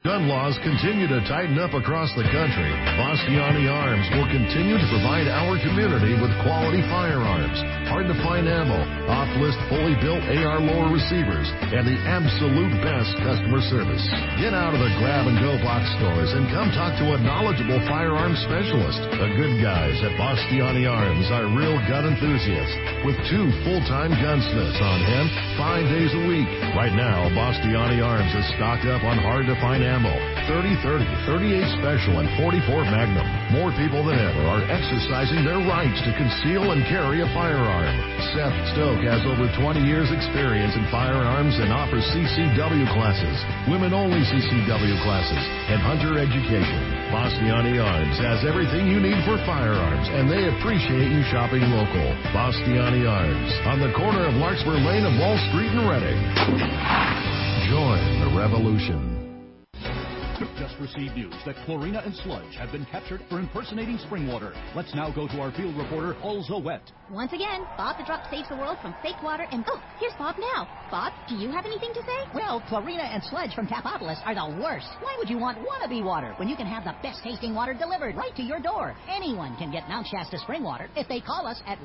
Gun laws continue to tighten up across the country. Bastiani Arms will continue to provide our community with quality firearms, hard-to-find ammo, off-list fully built AR lower receivers, and the absolute best customer service. Get out of the grab-and-go box stores and come talk to a knowledgeable firearms specialist. The good guys at Bastiani Arms are real gun enthusiasts with 2 full-time gunsmiths on hand 5 days a week. Right now, Bastiani Arms is stocked up on hard-to-find ammo, 30-30, 38 Special, and 44 Magnum. More people than ever are exercising their rights to conceal and carry a firearm. Seth Stoke has over 20 years experience in firearms and offers CCW classes, women-only CCW classes, and hunter education. Bastiani Arms has everything you need for firearms, and they appreciate you shopping local. Bastiani Arms, on the corner of Larkspur Lane and Wall Street in Reading. Join the revolution. Just received news that Chlorina and Sludge have been captured for impersonating spring water. Let's now go to our field reporter, Alza Wet. Once again, Bob the Drop saves the world from fake water and... Oh, here's Bob now. Bob, do you have anything to say? Well, Chlorina and Sludge from Tapopolis are the worst. Why would you want wannabe water when you can have the best-tasting water delivered right to your door? Anyone can get Mount Shasta spring water if they call us at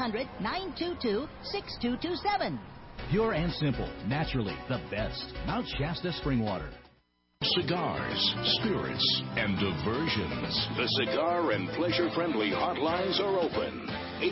1-800-922-6227. Pure and simple, naturally the best. Mount Shasta spring water. Cigars, spirits, and diversions. The cigar and pleasure-friendly hotlines are open.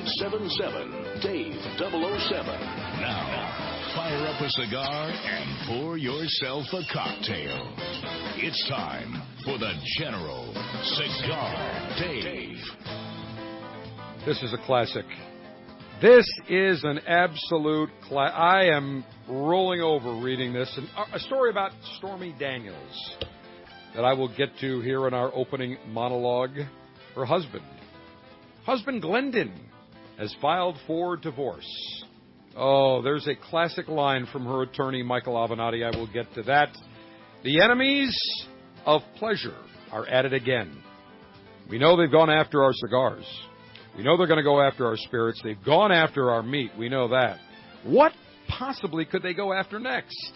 877-DAVE-007. Now, fire up a cigar and pour yourself a cocktail. It's time for the General Cigar Dave. This is a classic. This is an absolute I am rolling over reading this. And a story about Stormy Daniels that I will get to here in our opening monologue. Her husband, Glendon, has filed for divorce. Oh, there's a classic line from her attorney, Michael Avenatti. I will get to that. The enemies of pleasure are at it again. We know they've gone after our cigars. We know they're going to go after our spirits. They've gone after our meat. We know that. What possibly could they go after next?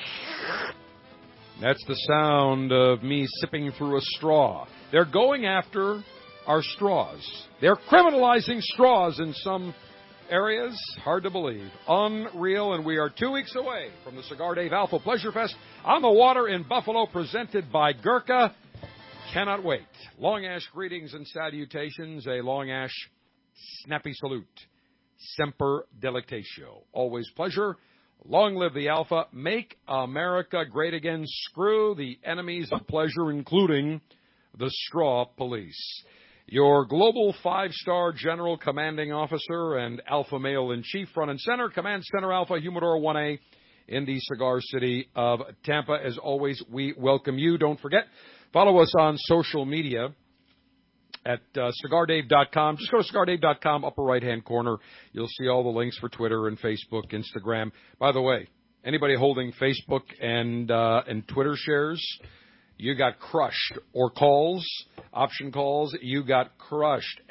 That's the sound of me sipping through a straw. They're going after our straws. They're criminalizing straws in some areas. Hard to believe. Unreal. And we are 2 weeks away from the Cigar Dave Alpha Pleasure Fest on the water in Buffalo, presented by Gurkha. Cannot wait. Long Ash greetings and salutations. A Long Ash snappy salute. Semper delectatio. Always pleasure. Long live the Alpha. Make America great again. Screw the enemies of pleasure, including the straw police. Your global 5-star general commanding officer and alpha male in chief, front and center, Command Center Alpha, Humidor 1A in the cigar city of Tampa. As always, we welcome you. Don't forget, follow us on social media at CigarDave.com. Just go to CigarDave.com, upper right-hand corner. You'll see all the links for Twitter and Facebook, Instagram. By the way, anybody holding Facebook and Twitter shares, you got crushed. Or calls, option calls, you got crushed.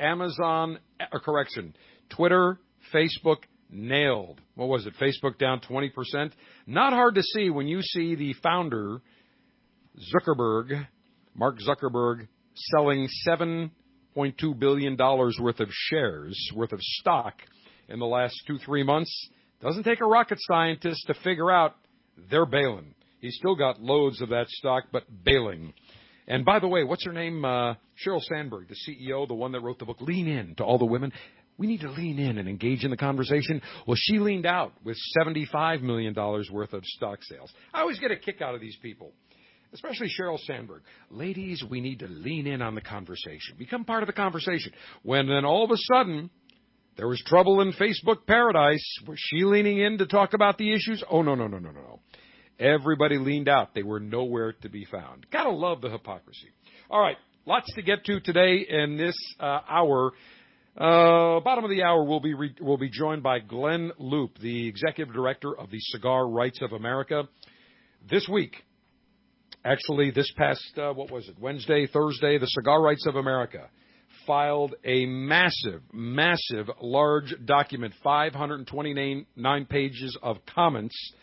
Twitter, Facebook, nailed. What was it? Facebook down 20%. Not hard to see when you see the founder, Mark Zuckerberg, selling $7.2 billion worth of shares, worth of stock in the last 2-3 months. Doesn't take a rocket scientist to figure out they're bailing. He's still got loads of that stock, but bailing. And by the way, what's her name? Sheryl Sandberg, the CEO, the one that wrote the book, Lean In, to all the women. We need to lean in and engage in the conversation. Well, she leaned out with $75 million worth of stock sales. I always get a kick out of these people, especially Sheryl Sandberg. Ladies, we need to lean in on the conversation. Become part of the conversation. When then all of a sudden there was trouble in Facebook paradise, was she leaning in to talk about the issues? Oh, no. Everybody leaned out. They were nowhere to be found. Gotta love the hypocrisy. All right, lots to get to today in this hour. Bottom of the hour, we'll be joined by Glenn Loop, the executive director of the Cigar Rights of America. This week, actually, this past, Wednesday, Thursday, the Cigar Rights of America filed a massive, large document, 529 pages of comments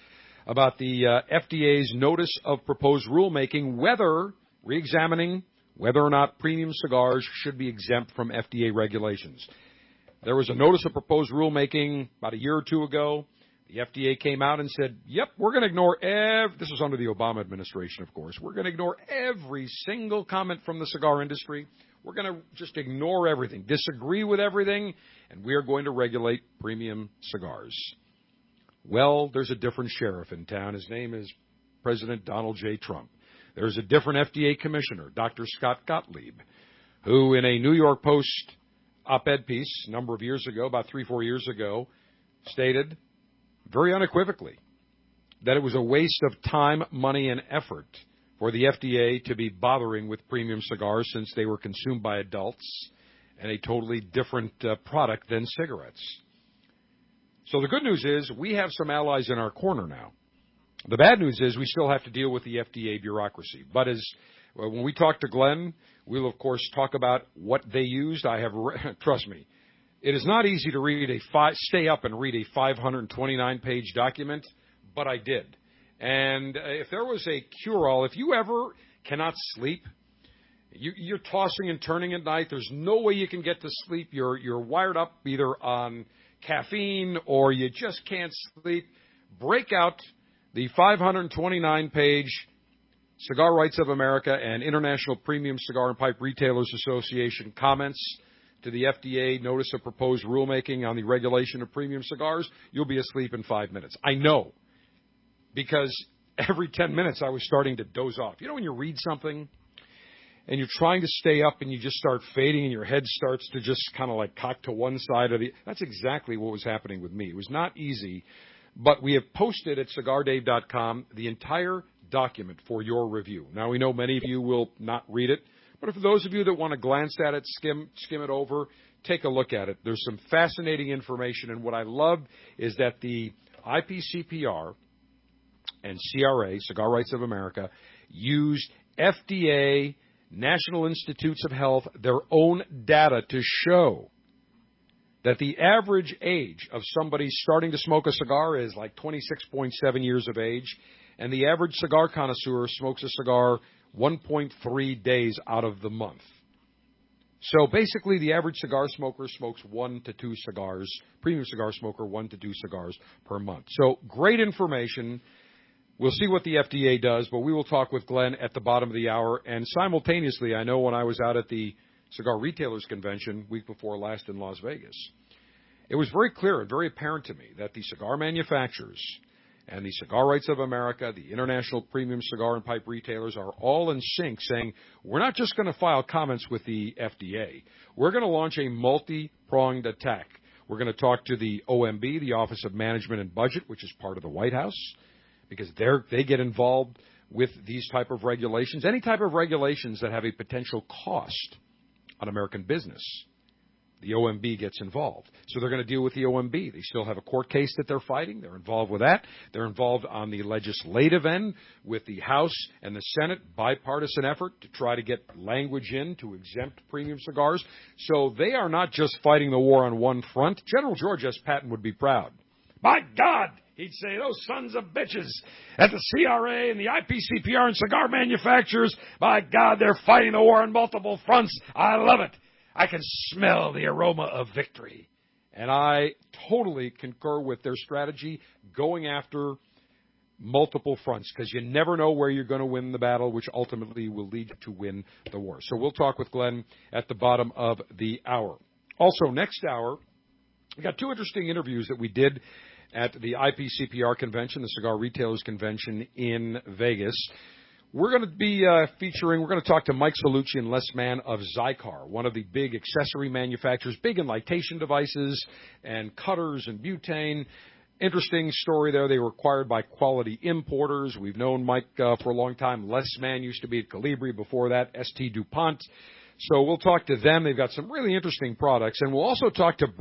about the FDA's notice of proposed rulemaking, re-examining whether or not premium cigars should be exempt from FDA regulations. There was a notice of proposed rulemaking about a year or two ago. The FDA came out and said, yep, we're going to ignore this was under the Obama administration, of course. We're going to ignore every single comment from the cigar industry. We're going to just ignore everything, disagree with everything, and we are going to regulate premium cigars. Well, there's a different sheriff in town. His name is President Donald J. Trump. There's a different FDA commissioner, Dr. Scott Gottlieb, who in a New York Post op-ed piece a number of years ago, about 3-4 years ago, stated very unequivocally that it was a waste of time, money, and effort for the FDA to be bothering with premium cigars since they were consumed by adults and a totally different product than cigarettes. So the good news is we have some allies in our corner now. The bad news is we still have to deal with the FDA bureaucracy. But when we talk to Glenn, we'll, of course, talk about what they used. Trust me, it is not easy to stay up and read a 529-page document, but I did. And if there was a cure-all, if you ever cannot sleep, you're tossing and turning at night, there's no way you can get to sleep, you're wired up either on caffeine or you just can't sleep, break out the 529-page Cigar Rights of America and International Premium Cigar and Pipe Retailers Association comments to the FDA notice of proposed rulemaking on the regulation of premium cigars. You'll be asleep in 5 minutes. I know, because every 10 minutes I was starting to doze off. You know when you read something and you're trying to stay up and you just start fading and your head starts to just kind of like cock to one side or the... That's exactly what was happening with me. It was not easy. But we have posted at CigarDave.com the entire document for your review. Now, we know many of you will not read it, but for those of you that want to glance at it, skim it over, take a look at it. There's some fascinating information, and what I love is that the IPCPR and CRA, Cigar Rights of America, used FDA, National Institutes of Health, their own data to show that the average age of somebody starting to smoke a cigar is like 26.7 years of age, and the average cigar connoisseur smokes a cigar 1.3 days out of the month. So basically, the average cigar smoker smokes 1 to 2 cigars, premium cigar smoker 1 to 2 cigars per month. So great information. We'll see what the FDA does, but we will talk with Glenn at the bottom of the hour. And simultaneously, I know when I was out at the Cigar Retailers Convention week before last in Las Vegas, it was very clear and very apparent to me that the cigar manufacturers and the Cigar Rights of America, the International Premium Cigar and Pipe Retailers are all in sync saying, we're not just going to file comments with the FDA. We're going to launch a multi-pronged attack. We're going to talk to the OMB, the Office of Management and Budget, which is part of the White House, because they get involved with these type of regulations, any type of regulations that have a potential cost on American business. The OMB gets involved. So they're going to deal with the OMB. They still have a court case that they're fighting. They're involved with that. They're involved on the legislative end with the House and the Senate, bipartisan effort to try to get language in to exempt premium cigars. So they are not just fighting the war on one front. General George S. Patton would be proud. By God, he'd say, those sons of bitches at the CRA and the IPCPR and cigar manufacturers, by God, they're fighting the war on multiple fronts. I love it. I can smell the aroma of victory. And I totally concur with their strategy going after multiple fronts, because you never know where you're going to win the battle, which ultimately will lead to win the war. So we'll talk with Glenn at the bottom of the hour. Also, next hour, we got 2 interesting interviews that we did at the IPCPR convention, the Cigar Retailers Convention in Vegas. We're going to be we're going to talk to Mike Salucci and Les Mann of Zycar, one of the big accessory manufacturers, big in lightation devices and cutters and butane. Interesting story there. They were acquired by Quality Importers. We've known Mike for a long time. Les Mann used to be at Calibri, before that, ST DuPont. So we'll talk to them. They've got some really interesting products. And we'll also talk to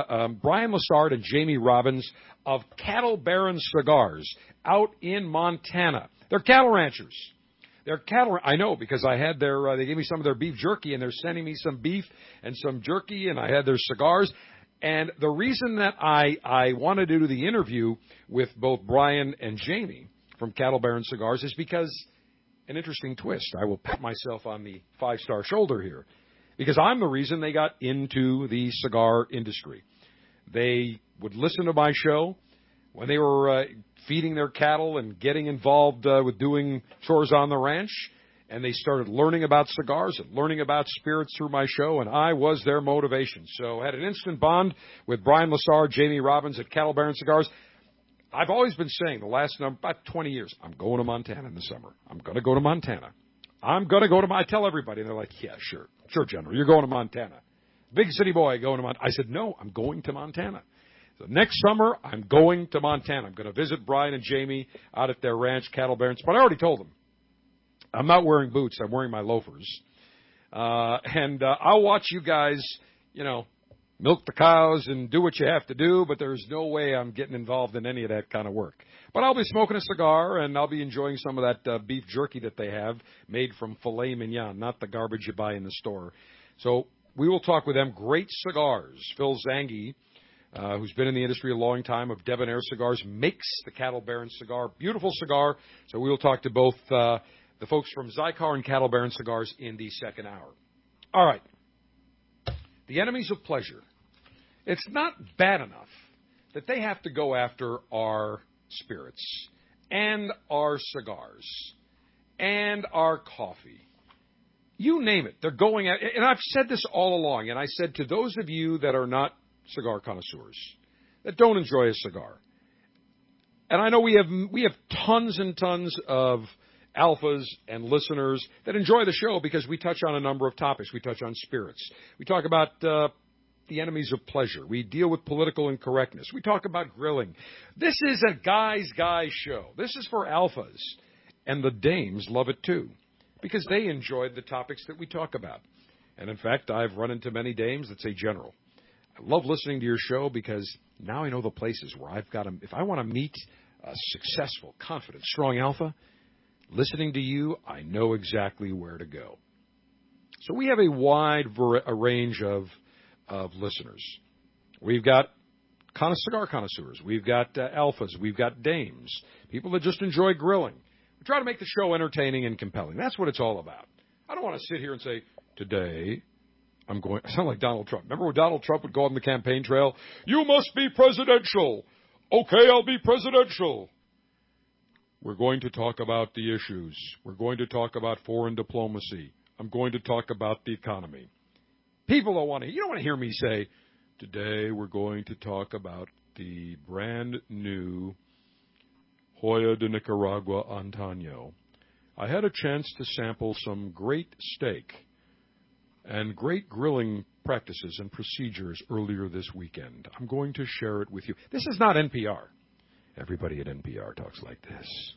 Brian Lassard and Jamie Robbins of Cattle Baron Cigars out in Montana. They're cattle ranchers. I know, because I had they gave me some of their beef jerky, and they're sending me some beef and some jerky, and I had their cigars. And the reason that I wanted to do the interview with both Brian and Jamie from Cattle Baron Cigars is because an interesting twist. I will pat myself on the 5-star shoulder here because I'm the reason they got into the cigar industry. They would listen to my show when they were feeding their cattle and getting involved with doing chores on the ranch, and they started learning about cigars and learning about spirits through my show, and I was their motivation. So I had an instant bond with Brian Lessard, Jamie Robbins at Cattle Baron Cigars. I've always been saying the last about 20 years, I'm going to Montana in the summer. I'm going to go to Montana. I'm going to go to I tell everybody, and they're like, yeah, sure, General, you're going to Montana. Big city boy going to Montana. I said, no, I'm going to Montana. So next summer, I'm going to Montana. I'm going to visit Brian and Jamie out at their ranch, Cattle Barons. But I already told them, I'm not wearing boots. I'm wearing my loafers. And I'll watch you guys, milk the cows and do what you have to do, but there's no way I'm getting involved in any of that kind of work. But I'll be smoking a cigar, and I'll be enjoying some of that beef jerky that they have made from filet mignon, not the garbage you buy in the store. So we will talk with them. Great cigars. Phil Zangi, who's been in the industry a long time, of Debonair Cigars, makes the Cattle Baron cigar. Beautiful cigar. So we will talk to both the folks from Xikar and Cattle Baron Cigars in the second hour. All right. The enemies of pleasure. It's not bad enough that they have to go after our spirits and our cigars and our coffee. You name it. They're going at it. And I've said this all along, and I said to those of you that are not cigar connoisseurs, that don't enjoy a cigar, and I know we have tons and tons of alphas and listeners that enjoy the show because we touch on a number of topics. We touch on spirits. We talk about the enemies of pleasure. We deal with political incorrectness. We talk about grilling. This is a guy's show. This is for alphas. And the dames love it too because they enjoyed the topics that we talk about. And in fact, I've run into many dames that say, General, I love listening to your show because now I know the places where I've got to, if I want to meet a successful, confident, strong alpha, listening to you, I know exactly where to go. So we have a wide range of listeners. We've got cigar connoisseurs. We've got alphas. We've got dames. People that just enjoy grilling. We try to make the show entertaining and compelling. That's what it's all about. I don't want to sit here and say, today I'm going... I sound like Donald Trump. Remember when Donald Trump would go on the campaign trail? You must be presidential. Okay, I'll be presidential. We're going to talk about the issues. We're going to talk about foreign diplomacy. I'm going to talk about the economy. People don't want to... You don't want to hear me say, today we're going to talk about the brand new Joya de Nicaragua Antaño. I had a chance to sample some great steak and great grilling practices and procedures earlier this weekend. I'm going to share it with you. This is not NPR. Everybody at NPR talks like this.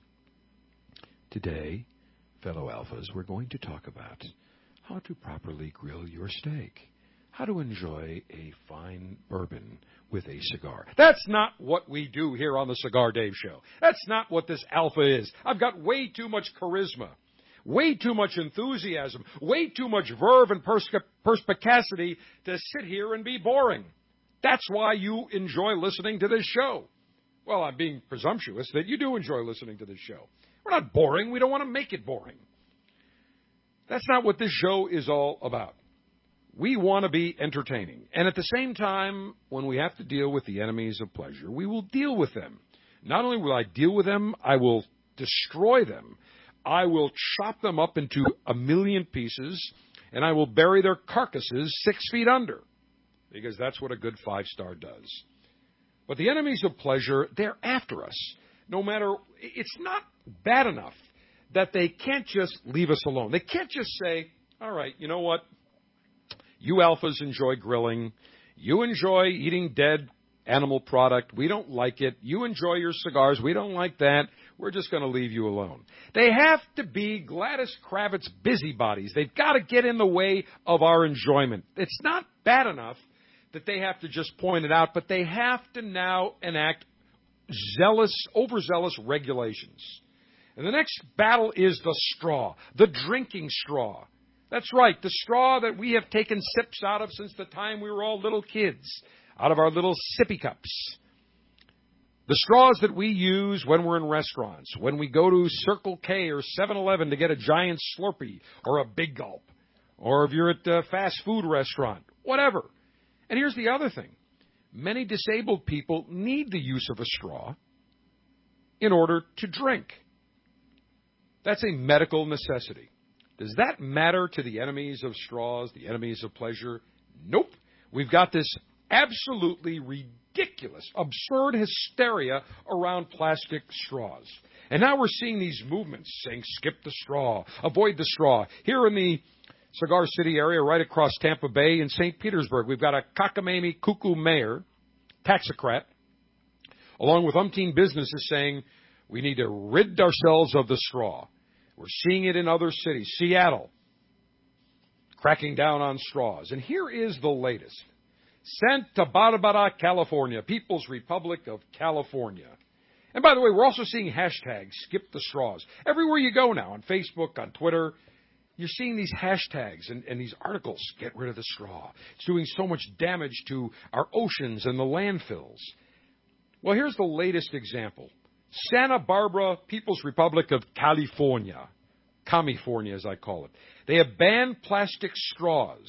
Today, fellow alphas, we're going to talk about how to properly grill your steak, how to enjoy a fine bourbon with a cigar. That's not what we do here on the Cigar Dave Show. That's not what this alpha is. I've got way too much charisma, way too much enthusiasm, way too much verve and perspicacity to sit here and be boring. That's why you enjoy listening to this show. Well, I'm being presumptuous that you do enjoy listening to this show. We're not boring. We don't want to make it boring. That's not what this show is all about. We want to be entertaining. And at the same time, when we have to deal with the enemies of pleasure, we will deal with them. Not only will I deal with them, I will destroy them. I will chop them up into a million pieces, and I will bury their carcasses 6 feet under, because that's what a good 5-star does. But the enemies of pleasure, they're after us. No matter, it's not bad enough that they can't just leave us alone. They can't just say, all right, you know what? You alphas enjoy grilling. You enjoy eating dead animal product. We don't like it. You enjoy your cigars. We don't like that. We're just going to leave you alone. They have to be Gladys Kravitz busybodies. They've got to get in the way of our enjoyment. It's not bad enough that they have to just point it out, but they have to now enact overzealous regulations. And the next battle is the straw, the drinking straw. That's right, the straw that we have taken sips out of since the time we were all little kids. out of our little sippy cups. The straws that we use when we're in restaurants, when we go to Circle K or 7-Eleven to get a giant Slurpee or a Big Gulp, or if you're at a fast food restaurant, whatever. And here's the other thing. Many disabled people need the use of a straw in order to drink. That's a medical necessity. Does that matter to the enemies of straws, the enemies of pleasure? Nope. We've got this absolutely ridiculous, absurd hysteria around plastic straws. And now we're seeing these movements saying, skip the straw, avoid the straw. Here in the Cigar City area, right across Tampa Bay in St. Petersburg, we've got a cockamamie cuckoo mayor, taxocrat, along with umpteen businesses saying we need to rid ourselves of the straw. We're seeing it in other cities. Seattle, cracking down on straws. And here is the latest. Santa Barbara, California, People's Republic of California. And by the way, we're also seeing hashtags, skip the straws. Everywhere you go now, on Facebook, on Twitter, you're seeing these hashtags and these articles, get rid of the straw. It's doing so much damage to our oceans and the landfills. Well, here's the latest example. Santa Barbara, People's Republic of California, California as I call it. They have banned plastic straws.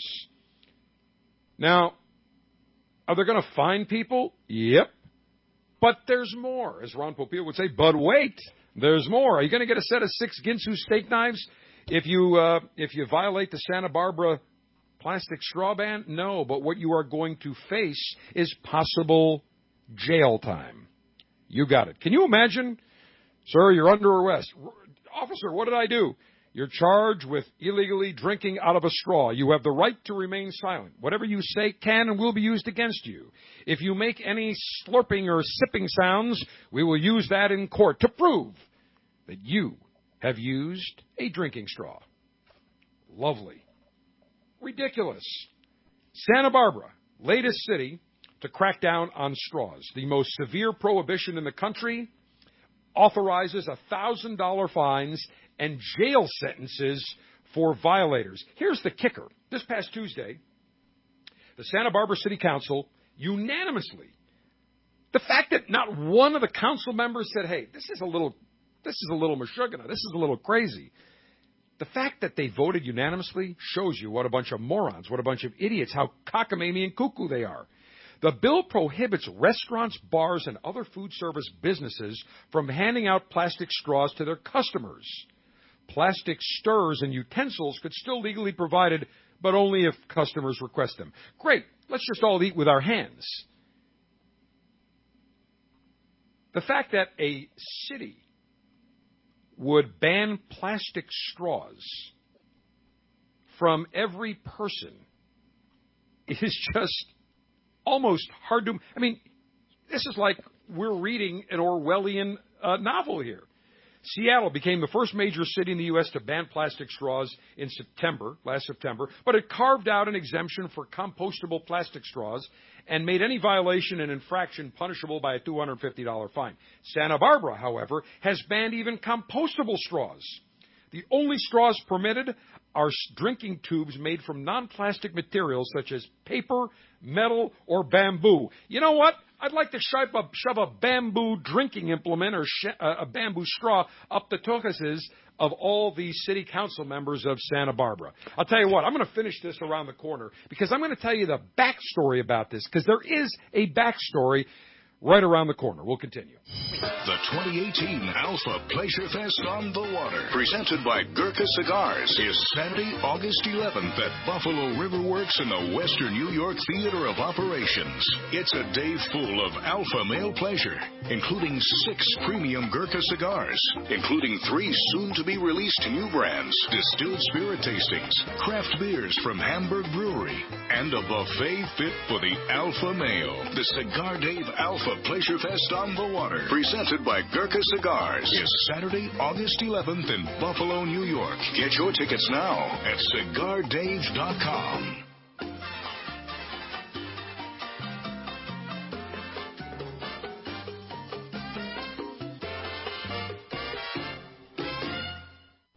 Now, are they going to fine people? Yep. But there's more, as Ron Popeil would say. But wait, there's more. Are you going to get a set of 6 Ginsu steak knives if you violate the Santa Barbara plastic straw ban? No, but what you are going to face is possible jail time. You got it. Can you imagine? Sir, you're under arrest. Officer, what did I do? You're charged with illegally drinking out of a straw. You have the right to remain silent. Whatever you say can and will be used against you. If you make any slurping or sipping sounds, we will use that in court to prove that you have used a drinking straw. Lovely. Ridiculous. Santa Barbara, latest city to crack down on straws. The most severe prohibition in the country authorizes $1,000 fines and jail sentences for violators. Here's the kicker. This past Tuesday, the Santa Barbara City Council unanimously, the fact that not one of the council members said, hey, this is a little mashugana, this is a little crazy. The fact that they voted unanimously shows you what a bunch of morons, what a bunch of idiots, how cockamamie and cuckoo they are. The bill prohibits restaurants, bars, and other food service businesses from handing out plastic straws to their customers. Plastic stirrers and utensils could still legally be provided, but only if customers request them. Great. Let's just all eat with our hands. The fact that a city would ban plastic straws from every person is just almost hard to... I mean, this is like we're reading an Orwellian novel here. Seattle became the first major city in the U.S. to ban plastic straws in last September, but it carved out an exemption for compostable plastic straws and made any violation an infraction punishable by a $250 fine. Santa Barbara, however, has banned even compostable straws. The only straws permitted are drinking tubes made from non-plastic materials such as paper, metal, or bamboo. You know what? I'd like to shove a bamboo drinking implement or a bamboo straw up the tuchuses of all these city council members of Santa Barbara. I'll tell you what, I'm going to finish this around the corner because I'm going to tell you the backstory about this because there is a backstory right around the corner. We'll continue. The 2018 Alpha Pleasure Fest on the Water, presented by Gurkha Cigars, is Saturday, August 11th at Buffalo River Works in the Western New York Theater of Operations. It's a day full of alpha male pleasure, including 6 premium Gurkha cigars, including 3 soon-to-be-released new brands, distilled spirit tastings, craft beers from Hamburg Brewery, and a buffet fit for the alpha male. The Cigar Dave Alpha Pleasure Fest on the Water, presented by Gurkha Cigars, is Saturday, August 11th in Buffalo, New York. Get your tickets now at CigarDave.com.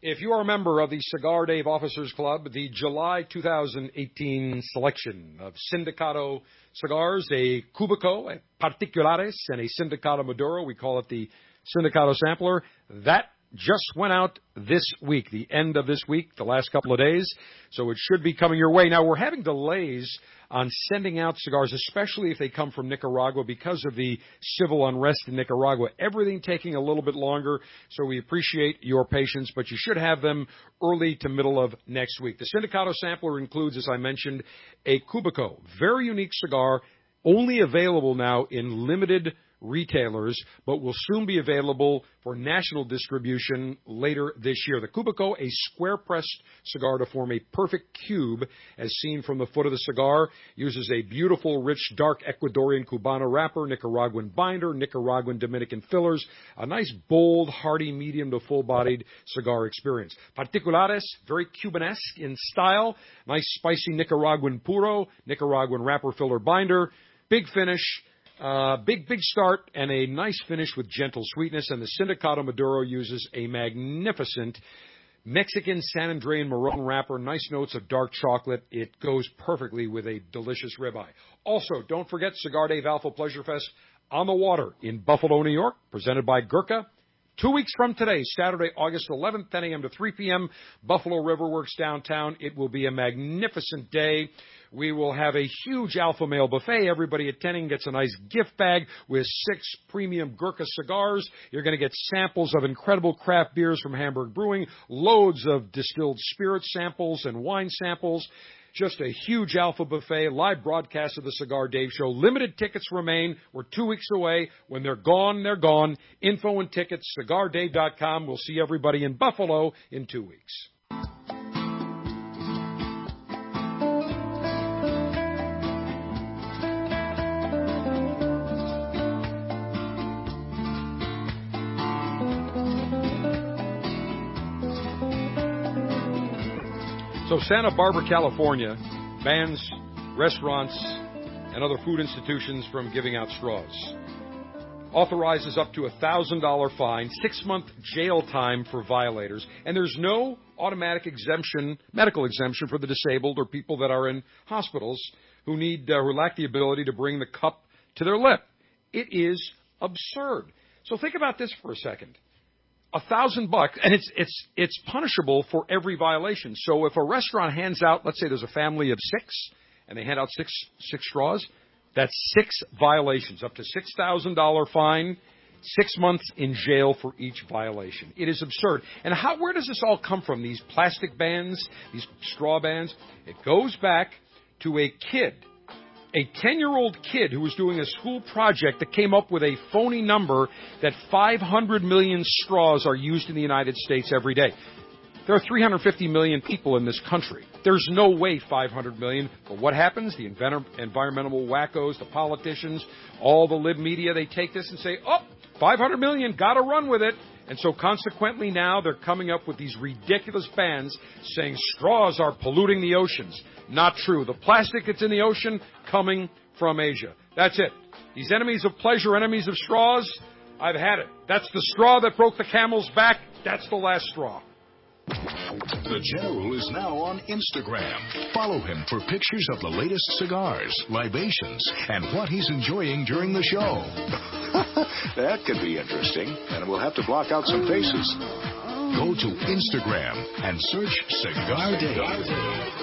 If you are a member of the Cigar Dave Officers Club, the July 2018 selection of Sindicato cigars, a Cubico, a Particulares, and a Sindicato Maduro, we call it the Sindicato Sampler, that just went out this week, the end of this week, the last couple of days, so it should be coming your way. Now, we're having delays on sending out cigars, especially if they come from Nicaragua, because of the civil unrest in Nicaragua. Everything taking a little bit longer, so we appreciate your patience, but you should have them early to middle of next week. The Sindicato Sampler includes, as I mentioned, a Cubico, very unique cigar, only available now in limited retailers, but will soon be available for national distribution later this year. The Cubico, a square-pressed cigar to form a perfect cube, as seen from the foot of the cigar, uses a beautiful, rich, dark Ecuadorian Cubano wrapper, Nicaraguan binder, Nicaraguan Dominican fillers, a nice, bold, hearty, medium to full-bodied cigar experience. Particulares, very Cubanesque in style, nice, spicy Nicaraguan puro, Nicaraguan wrapper, filler, binder, big finish, big start, and a nice finish with gentle sweetness. And the Sindicato Maduro uses a magnificent Mexican San Andrean Marron wrapper, nice notes of dark chocolate. It goes perfectly with a delicious ribeye. Also, don't forget Cigar Dave Alpha Pleasure Fest on the water in Buffalo, New York, presented by Gurkha. 2 weeks from today, Saturday, August 11th, 10 a.m. to 3 p.m., Buffalo River Works downtown. It will be a magnificent day. We will have a huge alpha male buffet. Everybody attending gets a nice gift bag with 6 premium Gurkha cigars. You're going to get samples of incredible craft beers from Hamburg Brewing, loads of distilled spirit samples and wine samples. Just a huge alpha buffet, live broadcast of the Cigar Dave Show. Limited tickets remain. We're 2 weeks away. When they're gone, they're gone. Info and tickets, CigarDave.com. We'll see everybody in Buffalo in 2 weeks. So Santa Barbara, California, bans restaurants and other food institutions from giving out straws. Authorizes up to a $1,000 fine, 6-month jail time for violators, and there's no automatic exemption, medical exemption for the disabled or people that are in hospitals who lack the ability to bring the cup to their lip. It is absurd. So think about this for a second. $1,000, and it's punishable for every violation. So if a restaurant hands out, let's say there's a family of 6, and they hand out six straws, that's 6 violations, up to $6,000 fine, 6 months in jail for each violation. It is absurd. And where does this all come from? These plastic bans, these straw bans? It goes back to a kid. A 10-year-old kid who was doing a school project that came up with a phony number that 500 million straws are used in the United States every day. There are 350 million people in this country. There's no way 500 million. But what happens? The environmental wackos, the politicians, all the lib media, they take this and say, 500 million, got to run with it. And so consequently now they're coming up with these ridiculous bans saying straws are polluting the oceans. Not true. The plastic that's in the ocean coming from Asia. That's it. These enemies of pleasure, enemies of straws, I've had it. That's the straw that broke the camel's back. That's the last straw. The General is now on Instagram. Follow him for pictures of the latest cigars, libations, and what he's enjoying during the show. That could be interesting, and we'll have to block out some faces. Go to Instagram and search Cigar Dave.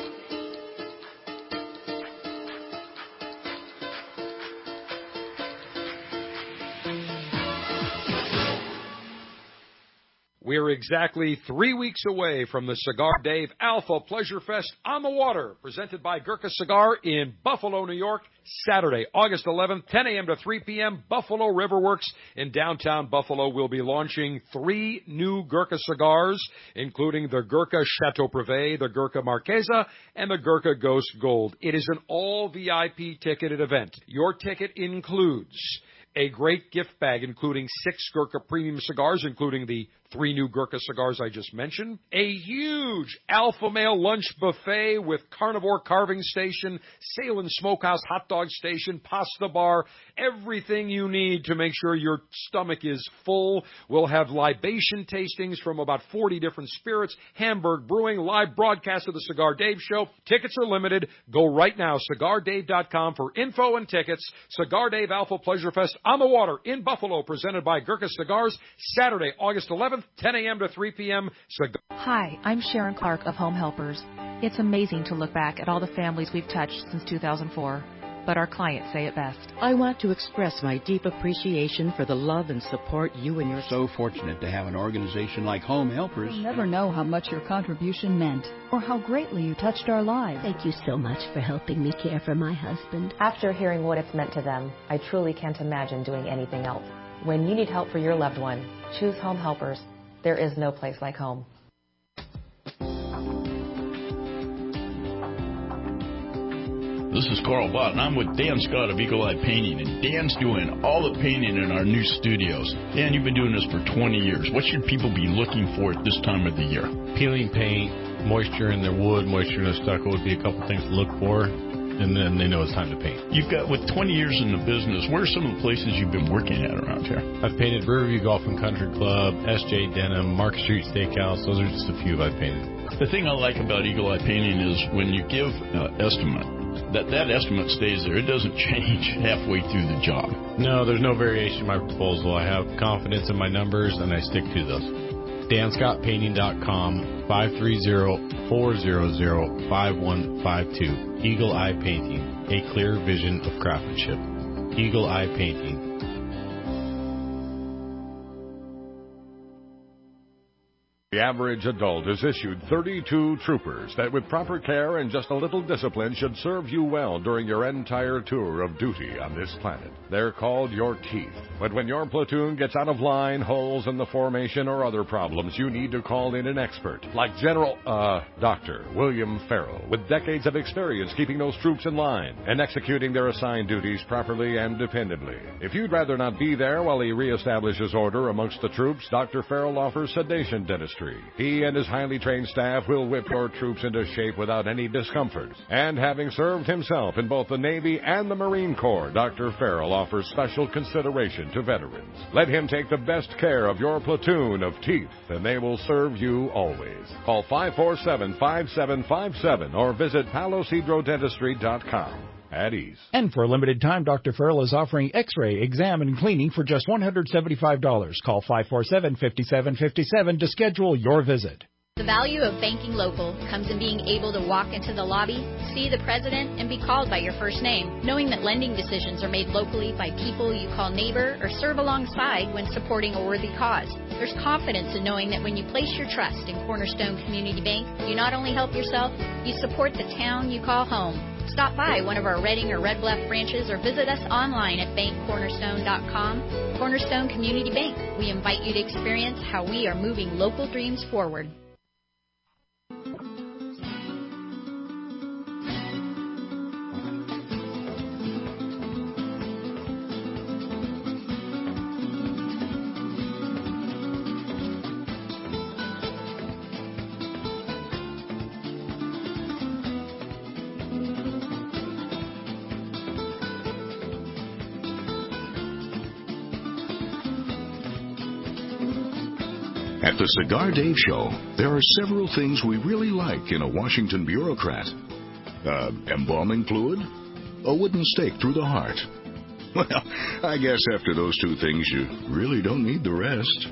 We're exactly 3 weeks away from the Cigar Dave Alpha Pleasure Fest on the water, presented by Gurkha Cigar in Buffalo, New York, Saturday, August 11th, 10 a.m. to 3 p.m., Buffalo River Works in downtown Buffalo. We'll be launching 3 new Gurkha cigars, including the Gurkha Chateau Privé, the Gurkha Marquesa, and the Gurkha Ghost Gold. It is an all-VIP ticketed event. Your ticket includes a great gift bag, including 6 Gurkha premium cigars, including the 3 new Gurkha cigars I just mentioned, a huge Alpha Male lunch buffet with carnivore carving station, sail and smokehouse hot dog station, pasta bar, everything you need to make sure your stomach is full. We'll have libation tastings from about 40 different spirits, Hamburg Brewing, live broadcast of the Cigar Dave Show. Tickets are limited. Go right now, CigarDave.com for info and tickets. Cigar Dave Alpha Pleasure Fest on the water in Buffalo, presented by Gurkha Cigars, Saturday, August 11th, 10 a.m. to 3 p.m. Hi, I'm Sharon Clark of Home Helpers. It's amazing to look back at all the families we've touched since 2004. But our clients say it best. I want to express my deep appreciation for the love and support you and your... So fortunate to have an organization like Home Helpers. You'll never know how much your contribution meant or how greatly you touched our lives. Thank you so much for helping me care for my husband. After hearing what it's meant to them, I truly can't imagine doing anything else. When you need help for your loved one, choose Home Helpers. There is no place like home. This is Carl Bott, and I'm with Dan Scott of Eagle Eye Painting, and Dan's doing all the painting in our new studios. Dan, you've been doing this for 20 years. What should people be looking for at this time of the year? Peeling paint, moisture in their wood, moisture in their stucco would be a couple things to look for, and then they know it's time to paint. You've got, with 20 years in the business, where are some of the places you've been working at around here? I've painted Riverview Golf and Country Club, S.J. Denham, Market Street Steakhouse. Those are just a few I've painted. The thing I like about Eagle Eye Painting is when you give an estimate, that estimate stays there. It doesn't change halfway through the job. No, there's no variation in my proposal. I have confidence in my numbers, and I stick to those. DanScottPainting.com, 530-400-5152. Eagle Eye Painting, a clear vision of craftsmanship. Eagle Eye Painting. The average adult is issued 32 troopers that with proper care and just a little discipline should serve you well during your entire tour of duty on this planet. They're called your teeth. But when your platoon gets out of line, holes in the formation, or other problems, you need to call in an expert like Dr. William Farrell, with decades of experience keeping those troops in line and executing their assigned duties properly and dependably. If you'd rather not be there while he reestablishes order amongst the troops, Dr. Farrell offers sedation dentistry. He and his highly trained staff will whip your troops into shape without any discomfort. And having served himself in both the Navy and the Marine Corps, Dr. Farrell offers special consideration to veterans. Let him take the best care of your platoon of teeth, and they will serve you always. Call 547-5757 or visit palosidrodentistry.com. At ease. And for a limited time, Dr. Farrell is offering X-ray, exam, and cleaning for just $175. Call 547-5757 to schedule your visit. The value of banking local comes in being able to walk into the lobby, see the president, and be called by your first name, knowing that lending decisions are made locally by people you call neighbor or serve alongside when supporting a worthy cause. There's confidence in knowing that when you place your trust in Cornerstone Community Bank, you not only help yourself, you support the town you call home. Stop by one of our Reading or Red Bluff branches or visit us online at bankcornerstone.com. Cornerstone Community Bank. We invite you to experience how we are moving local dreams forward. At the Cigar Dave Show, there are several things we really like in a Washington bureaucrat. Embalming fluid? A wooden stake through the heart? Well, I guess after those two things, you really don't need the rest.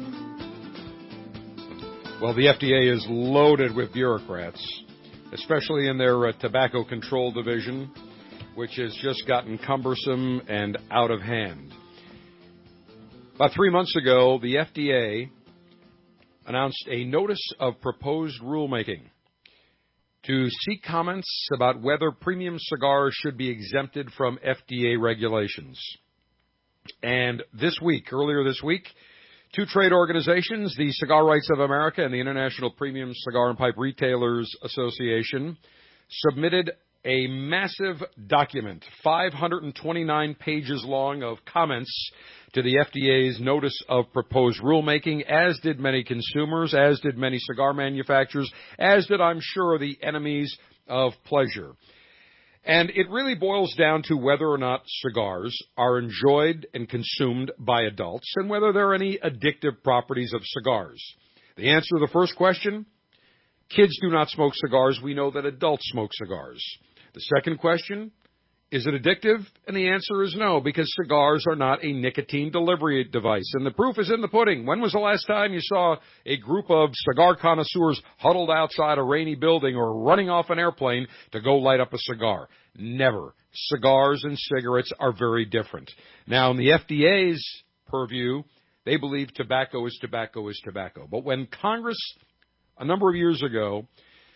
Well, the FDA is loaded with bureaucrats, especially in their tobacco control division, which has just gotten cumbersome and out of hand. About 3 months ago, the FDA announced a notice of proposed rulemaking to seek comments about whether premium cigars should be exempted from FDA regulations. And earlier this week, two trade organizations, the Cigar Rights of America and the International Premium Cigar and Pipe Retailers Association, submitted a massive document, 529 pages long of comments to the FDA's notice of proposed rulemaking, as did many consumers, as did many cigar manufacturers, as did, I'm sure, the enemies of pleasure. And it really boils down to whether or not cigars are enjoyed and consumed by adults and whether there are any addictive properties of cigars. The answer to the first question, kids do not smoke cigars. We know that adults smoke cigars. The second question, is it addictive? And the answer is no, because cigars are not a nicotine delivery device. And the proof is in the pudding. When was the last time you saw a group of cigar connoisseurs huddled outside a rainy building or running off an airplane to go light up a cigar? Never. Cigars and cigarettes are very different. Now, in the FDA's purview, they believe tobacco is tobacco is tobacco. But when Congress, a number of years ago,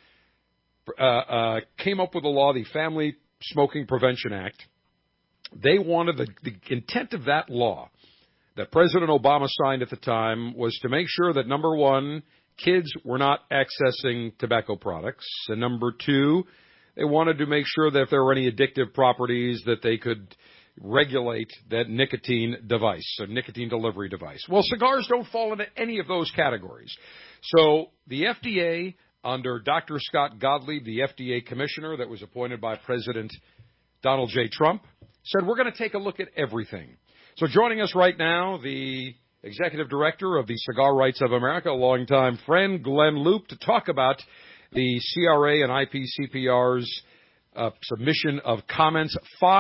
came up with a law, the Family Smoking Prevention Act, they wanted the intent of that law that President Obama signed at the time was to make sure that, number one, kids were not accessing tobacco products, and number two, they wanted to make sure that if there were any addictive properties that they could regulate that nicotine device, a nicotine delivery device. Well, cigars don't fall into any of those categories. So the FDA, under Dr. Scott Gottlieb, the FDA commissioner that was appointed by President Donald J. Trump, said we're going to take a look at everything. So joining us right now, the executive director of the Cigar Rights of America, a longtime friend, Glenn Loop, to talk about the CRA and IPCPR's submission of comments.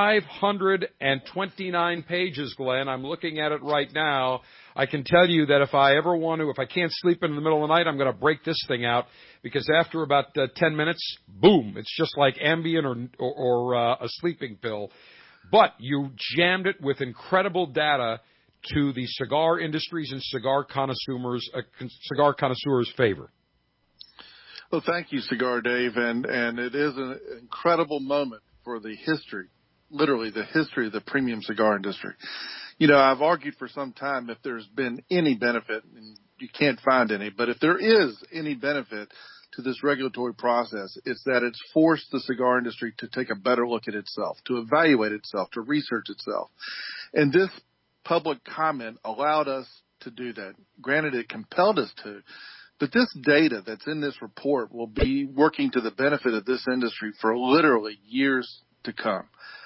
529 pages, Glenn. I'm looking at it right now. I can tell you that if I can't sleep in the middle of the night, I'm going to break this thing out, because after about 10 minutes, boom, it's just like Ambien or a sleeping pill. But you jammed it with incredible data to the cigar industry's and cigar connoisseurs' favor. Well, thank you, Cigar Dave, and it is an incredible moment for the history, literally the history of the premium cigar industry. You know, I've argued for some time if there's been any benefit, and you can't find any, but if there is any benefit to this regulatory process, it's that it's forced the cigar industry to take a better look at itself, to evaluate itself, to research itself. And this public comment allowed us to do that. Granted, it compelled us to. But this data that's in this report will be working to the benefit of this industry for literally years to come.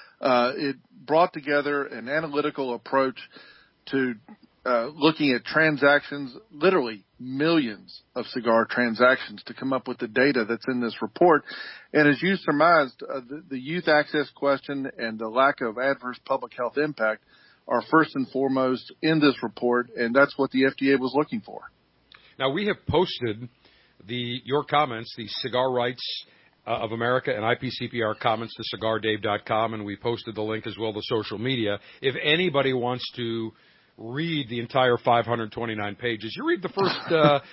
It brought together an analytical approach to looking at transactions, literally millions of cigar transactions, to come up with the data that's in this report. And as you surmised, the youth access question and the lack of adverse public health impact are first and foremost in this report, and that's what the FDA was looking for. Now, we have posted your comments, the Cigar Rights of America and IPCPR comments to CigarDave.com, and we posted the link as well to social media. If anybody wants to read the entire 529 pages, you read the first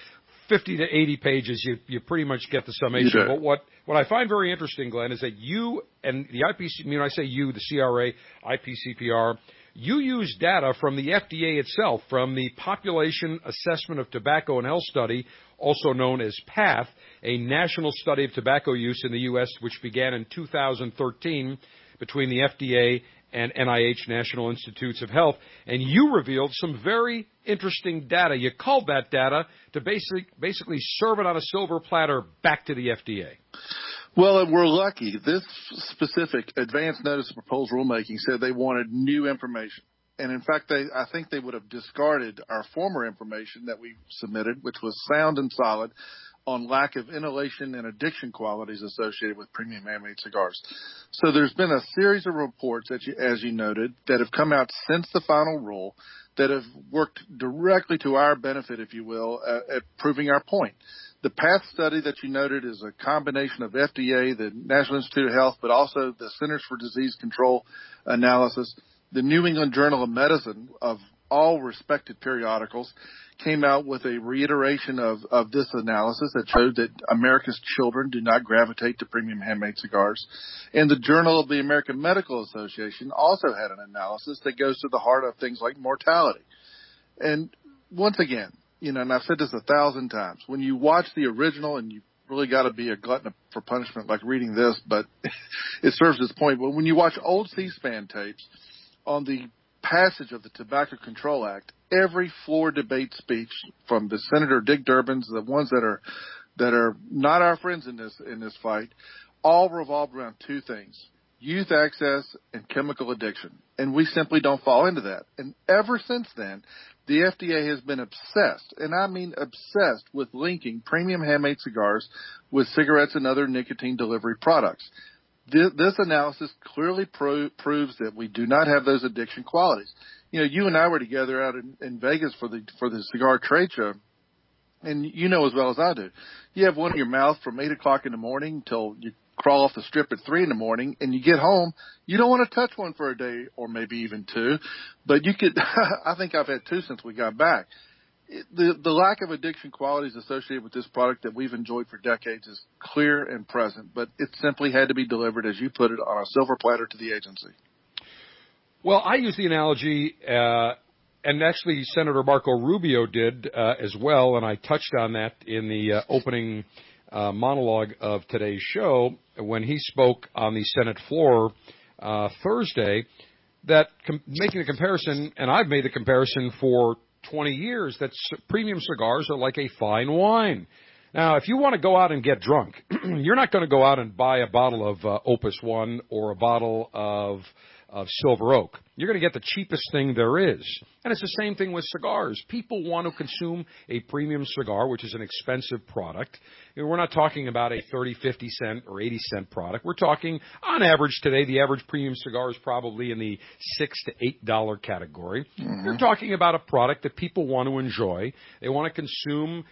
50 to 80 pages, you pretty much get the summation. But what I find very interesting, Glenn, is that you and the IPC, when I say you, the CRA, IPCPR, you use data from the FDA itself, from the Population Assessment of Tobacco and Health Study, also known as PATH, a national study of tobacco use in the U.S., which began in 2013 between the FDA and NIH, National Institutes of Health. And you revealed some very interesting data. You called that data to basically serve it on a silver platter back to the FDA. Well, we're lucky. This specific advance notice of proposed rulemaking said they wanted new information. And in fact, I think they would have discarded our former information that we submitted, which was sound and solid on lack of inhalation and addiction qualities associated with premium handmade cigars. So there's been a series of reports, as you noted, that have come out since the final rule that have worked directly to our benefit, if you will, at proving our point. The PATH study that you noted is a combination of FDA, the National Institute of Health, but also the Centers for Disease Control analysis. The New England Journal of Medicine, of all respected periodicals, came out with a reiteration of this analysis that showed that America's children do not gravitate to premium handmade cigars. And the Journal of the American Medical Association also had an analysis that goes to the heart of things like mortality. And once again, and I've said this 1,000 times, when you watch the original and you really got to be a glutton for punishment like reading this, but it serves its point. But when you watch old C-SPAN tapes on the passage of the Tobacco Control Act, every floor debate speech from the Senator Dick Durbin's, the ones that are not our friends in this fight, all revolved around two things: youth access and chemical addiction. And we simply don't fall into that. And ever since then, the FDA has been obsessed, and I mean obsessed, with linking premium handmade cigars with cigarettes and other nicotine delivery products. This analysis clearly proves that we do not have those addiction qualities. You know, you and I were together out in Vegas for the cigar trade show, and you know as well as I do, you have one in your mouth from 8 o'clock in the morning till you crawl off the strip at 3 in the morning, and you get home, you don't want to touch one for a day or maybe even two, but you could, I think I've had two since we got back. The lack of addiction qualities associated with this product that we've enjoyed for decades is clear and present, but it simply had to be delivered, as you put it, on a silver platter to the agency. Well, I use the analogy, and actually Senator Marco Rubio did as well, and I touched on that in the opening monologue of today's show when he spoke on the Senate floor Thursday, that making the comparison, and I've made the comparison for 20 years, that premium cigars are like a fine wine. Now, if you want to go out and get drunk, you're not going to go out and buy a bottle of Opus One or a bottle of Silver Oak. You're going to get the cheapest thing there is. And it's the same thing with cigars. People want to consume a premium cigar, which is an expensive product. We're not talking about a 30, 50 cent or 80 cent product. We're talking, on average today, the average premium cigar is probably in the $6 to $8 category. Mm-hmm. You're talking about a product that people want to enjoy. They want to consume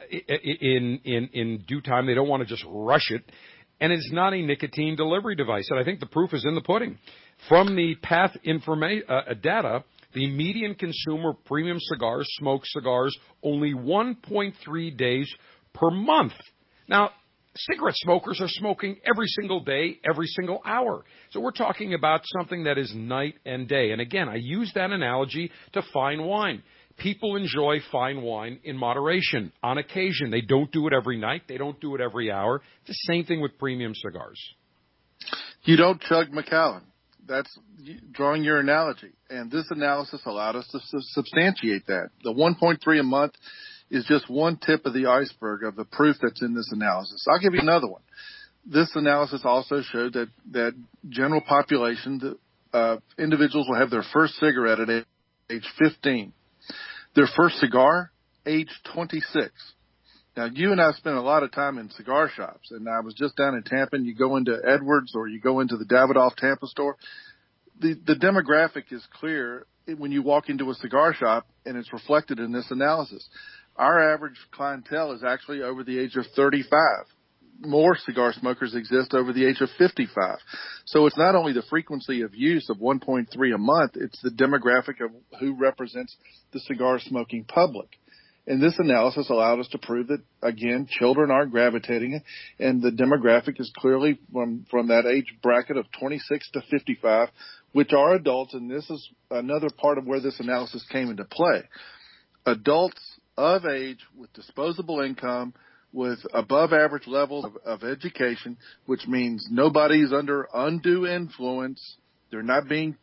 in due time. They don't want to just rush it. And it's not a nicotine delivery device. And I think the proof is in the pudding. From the PATH data, the median consumer of premium cigars smokes cigars only 1.3 days per month. Now, cigarette smokers are smoking every single day, every single hour. So we're talking about something that is night and day. And again, I use that analogy to fine wine. People enjoy fine wine in moderation, on occasion. They don't do it every night. They don't do it every hour. It's the same thing with premium cigars. You don't chug Macallan. That's drawing your analogy. And this analysis allowed us to substantiate that. The 1.3 a month is just one tip of the iceberg of the proof that's in this analysis. I'll give you another one. This analysis also showed that general population, individuals will have their first cigarette at age 15. Their first cigar, age 26. Now, you and I spent a lot of time in cigar shops, and I was just down in Tampa, and you go into Edwards or you go into the Davidoff Tampa store. The demographic is clear when you walk into a cigar shop, and it's reflected in this analysis. Our average clientele is actually over the age of 35. More cigar smokers exist over the age of 55. So it's not only the frequency of use of 1.3 a month, it's the demographic of who represents the cigar smoking public. And this analysis allowed us to prove that, again, children are gravitating, and the demographic is clearly from that age bracket of 26 to 55, which are adults, and this is another part of where this analysis came into play. Adults of age with disposable income, with above average levels of education, which means nobody's under undue influence. They're not being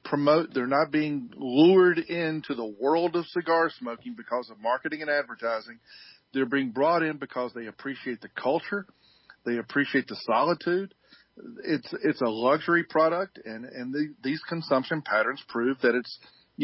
lured into the world of cigar smoking because of marketing and advertising. They're being brought in because they appreciate the culture. They appreciate the solitude. It's a luxury product, and these consumption patterns prove that it's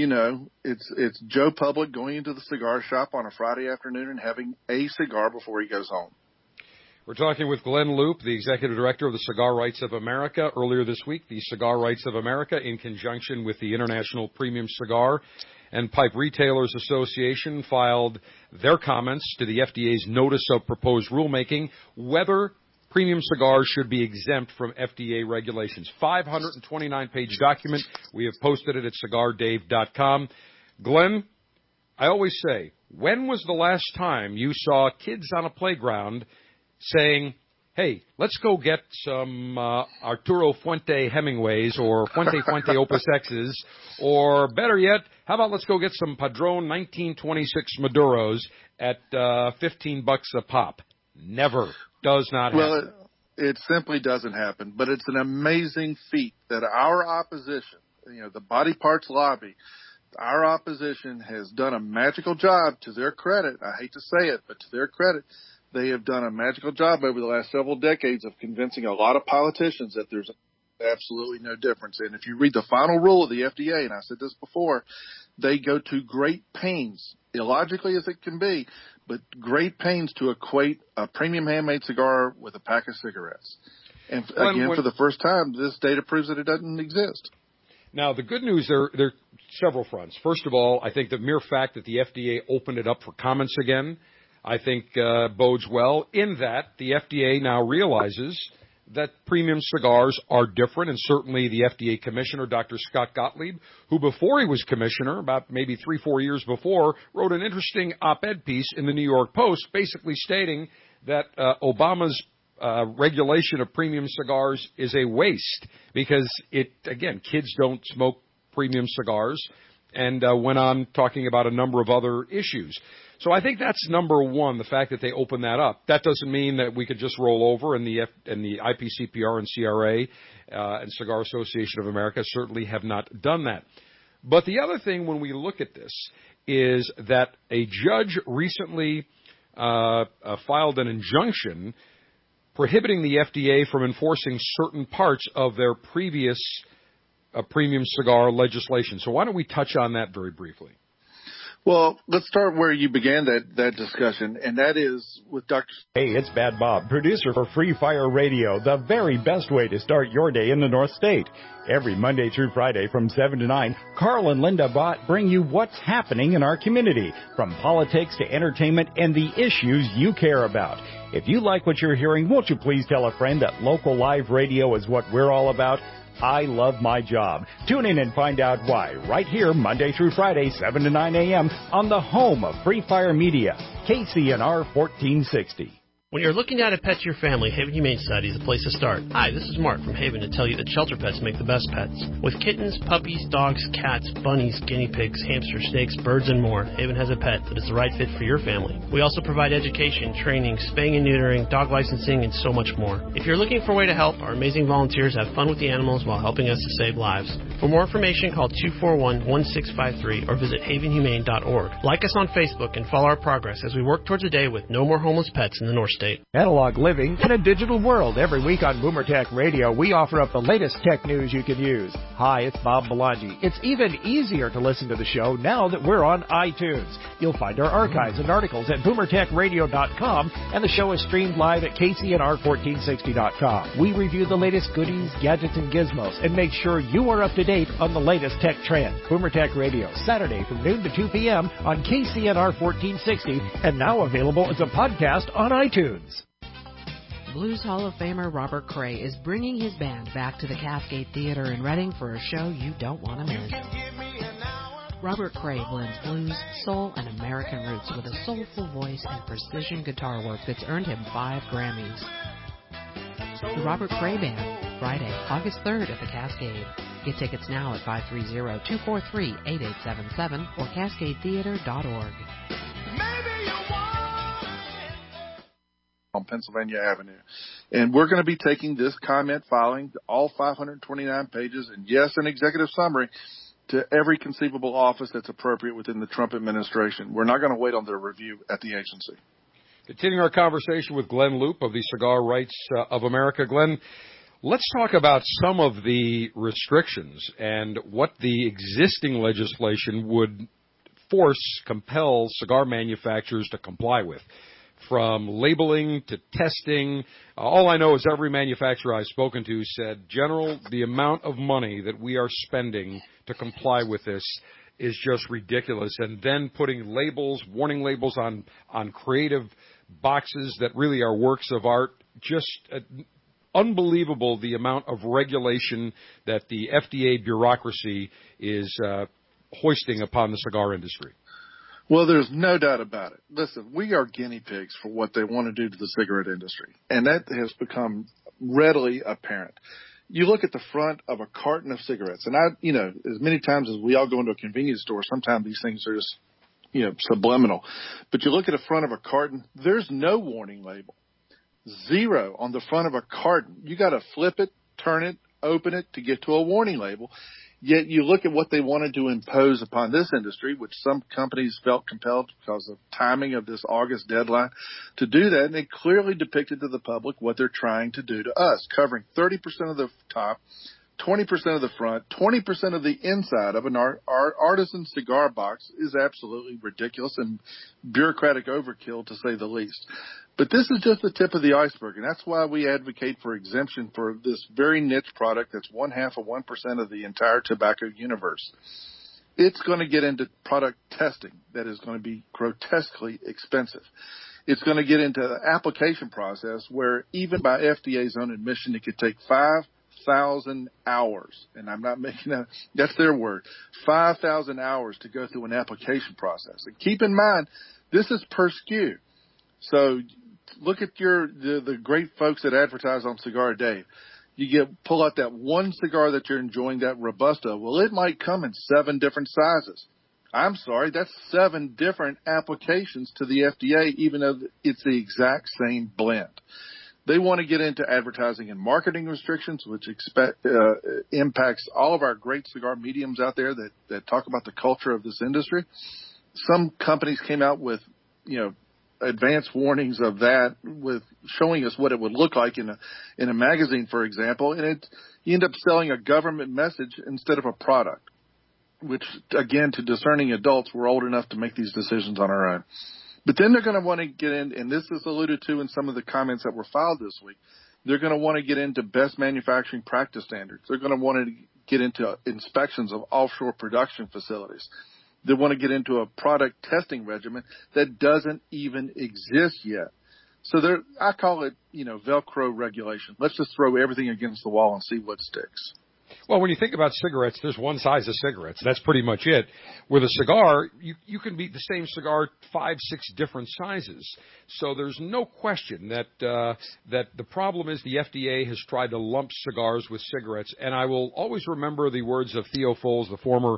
Joe Public going into the cigar shop on a Friday afternoon and having a cigar before he goes home. We're talking with Glenn Loop, the Executive Director of the Cigar Rights of America. Earlier this week, the Cigar Rights of America, in conjunction with the International Premium Cigar and Pipe Retailers Association, filed their comments to the FDA's Notice of Proposed Rulemaking, whether premium cigars should be exempt from FDA regulations. 529-page document. We have posted it at CigarDave.com. Glenn, I always say, when was the last time you saw kids on a playground saying, hey, let's go get some Arturo Fuente Hemingways or Fuente Opus X's, or better yet, how about let's go get some Padron 1926 Maduros at $15 a pop? Never. does not happen. Well, it simply doesn't happen. But it's an amazing feat that our opposition, the body parts lobby, our opposition has done a magical job. To their credit, I hate to say it, but to their credit, they have done a magical job over the last several decades of convincing a lot of politicians that there's absolutely no difference. And if you read the final rule of the FDA, and I said this before, they go to great pains, illogically as it can be, but great pains to equate a premium handmade cigar with a pack of cigarettes. And again, for the first time, this data proves that it doesn't exist. Now, the good news, there are several fronts. First of all, I think the mere fact that the FDA opened it up for comments again, I think bodes well in that the FDA now realizes that premium cigars are different, and certainly the FDA commissioner, Dr. Scott Gottlieb, who before he was commissioner, about maybe 3-4 years before, wrote an interesting op-ed piece in the New York Post basically stating that Obama's regulation of premium cigars is a waste because kids don't smoke premium cigars, and went on talking about a number of other issues. So I think that's number one, the fact that they opened that up. That doesn't mean that we could just roll over, and the IPCPR and CRA and Cigar Association of America certainly have not done that. But the other thing when we look at this is that a judge recently filed an injunction prohibiting the FDA from enforcing certain parts of their previous premium cigar legislation. So why don't we touch on that very briefly? Well, let's start where you began that discussion, and that is with Dr. Hey, it's Bad Bob, producer for Free Fire Radio, the very best way to start your day in the North State. Every Monday through Friday from 7 to 9, Carl and Linda Bott bring you what's happening in our community, from politics to entertainment and the issues you care about. If you like what you're hearing, won't you please tell a friend that local live radio is what we're all about? I love my job. Tune in and find out why right here Monday through Friday, 7 to 9 a.m. on the home of Free Fire Media, KCNR 1460. When you're looking to add a pet to your family, Haven Humane Society is the place to start. Hi, this is Mark from Haven to tell you that shelter pets make the best pets. With kittens, puppies, dogs, cats, bunnies, guinea pigs, hamsters, snakes, birds, and more, Haven has a pet that is the right fit for your family. We also provide education, training, spaying and neutering, dog licensing, and so much more. If you're looking for a way to help, our amazing volunteers have fun with the animals while helping us to save lives. For more information, call 241-1653 or visit havenhumane.org. Like us on Facebook and follow our progress as we work towards a day with no more homeless pets in the North State. Analog living in a digital world. Every week on Boomer Tech Radio, we offer up the latest tech news you can use. Hi, it's Bob Belangi. It's even easier to listen to the show now that we're on iTunes. You'll find our archives and articles at boomertechradio.com, and the show is streamed live at kcnr1460.com. We review the latest goodies, gadgets, and gizmos, and make sure you are up to date on the latest tech trends. Boomer Tech Radio, Saturday from noon to 2 p.m. on KCNR 1460, and now available as a podcast on iTunes. Blues Hall of Famer Robert Cray is bringing his band back to the Cascade Theater in Reading for a show you don't want to miss. Robert Cray blends blues, soul, and American roots with a soulful voice and precision guitar work that's earned him 5 Grammys. The Robert Cray Band, Friday, August 3rd at the Cascade. Get tickets now at 530-243-8877 or cascadetheater.org. On Pennsylvania Avenue. And we're going to be taking this comment filing, all 529 pages, and yes, an executive summary, to every conceivable office that's appropriate within the Trump administration. We're not going to wait on their review at the agency. Continuing our conversation with Glenn Loop of the Cigar Rights of America. Glenn, let's talk about some of the restrictions and what the existing legislation would compel cigar manufacturers to comply with. From labeling to testing, all I know is every manufacturer I've spoken to said, General, the amount of money that we are spending to comply with this is just ridiculous. And then putting labels, warning labels on creative boxes that really are works of art, just unbelievable the amount of regulation that the FDA bureaucracy is hoisting upon the cigar industry. Well, there's no doubt about it. Listen, we are guinea pigs for what they want to do to the cigarette industry, and that has become readily apparent. You look at the front of a carton of cigarettes, and as many times as we all go into a convenience store, sometimes these things are just, subliminal. But you look at the front of a carton, there's no warning label. Zero on the front of a carton. You got to flip it, turn it, open it to get to a warning label. Yet you look at what they wanted to impose upon this industry, which some companies felt compelled because of timing of this August deadline to do that. And they clearly depicted to the public what they're trying to do to us, covering 30% of the top, 20% of the front, 20% of the inside of our artisan cigar box is absolutely ridiculous and bureaucratic overkill, to say the least. But this is just the tip of the iceberg, and that's why we advocate for exemption for this very niche product that's 0.5% of the entire tobacco universe. It's going to get into product testing that is going to be grotesquely expensive. It's going to get into the application process where even by FDA's own admission, it could take 5,000 hours, and I'm not making that, that's their word, 5,000 hours to go through an application process. And keep in mind, this is per SKU. So look at the great folks that advertise on Cigar Dave. You pull out that one cigar that you're enjoying, that Robusto. Well, it might come in 7 different sizes. I'm sorry, that's 7 different applications to the FDA, even though it's the exact same blend. They want to get into advertising and marketing restrictions, which impacts all of our great cigar mediums out there that talk about the culture of this industry. Some companies came out with, advanced warnings of that, with showing us what it would look like in a magazine, for example, and you end up selling a government message instead of a product, which, again, to discerning adults, we're old enough to make these decisions on our own. But then they're going to want to get in, and this is alluded to in some of the comments that were filed this week, they're going to want to get into best manufacturing practice standards. They're going to want to get into inspections of offshore production facilities. They want to get into a product testing regimen that doesn't even exist yet. So I call it, Velcro regulation. Let's just throw everything against the wall and see what sticks. Well, when you think about cigarettes, there's one size of cigarettes. That's pretty much it. With a cigar, you can beat the same cigar 5, 6 different sizes. So there's no question that the problem is the FDA has tried to lump cigars with cigarettes. And I will always remember the words of Theo Foles, the former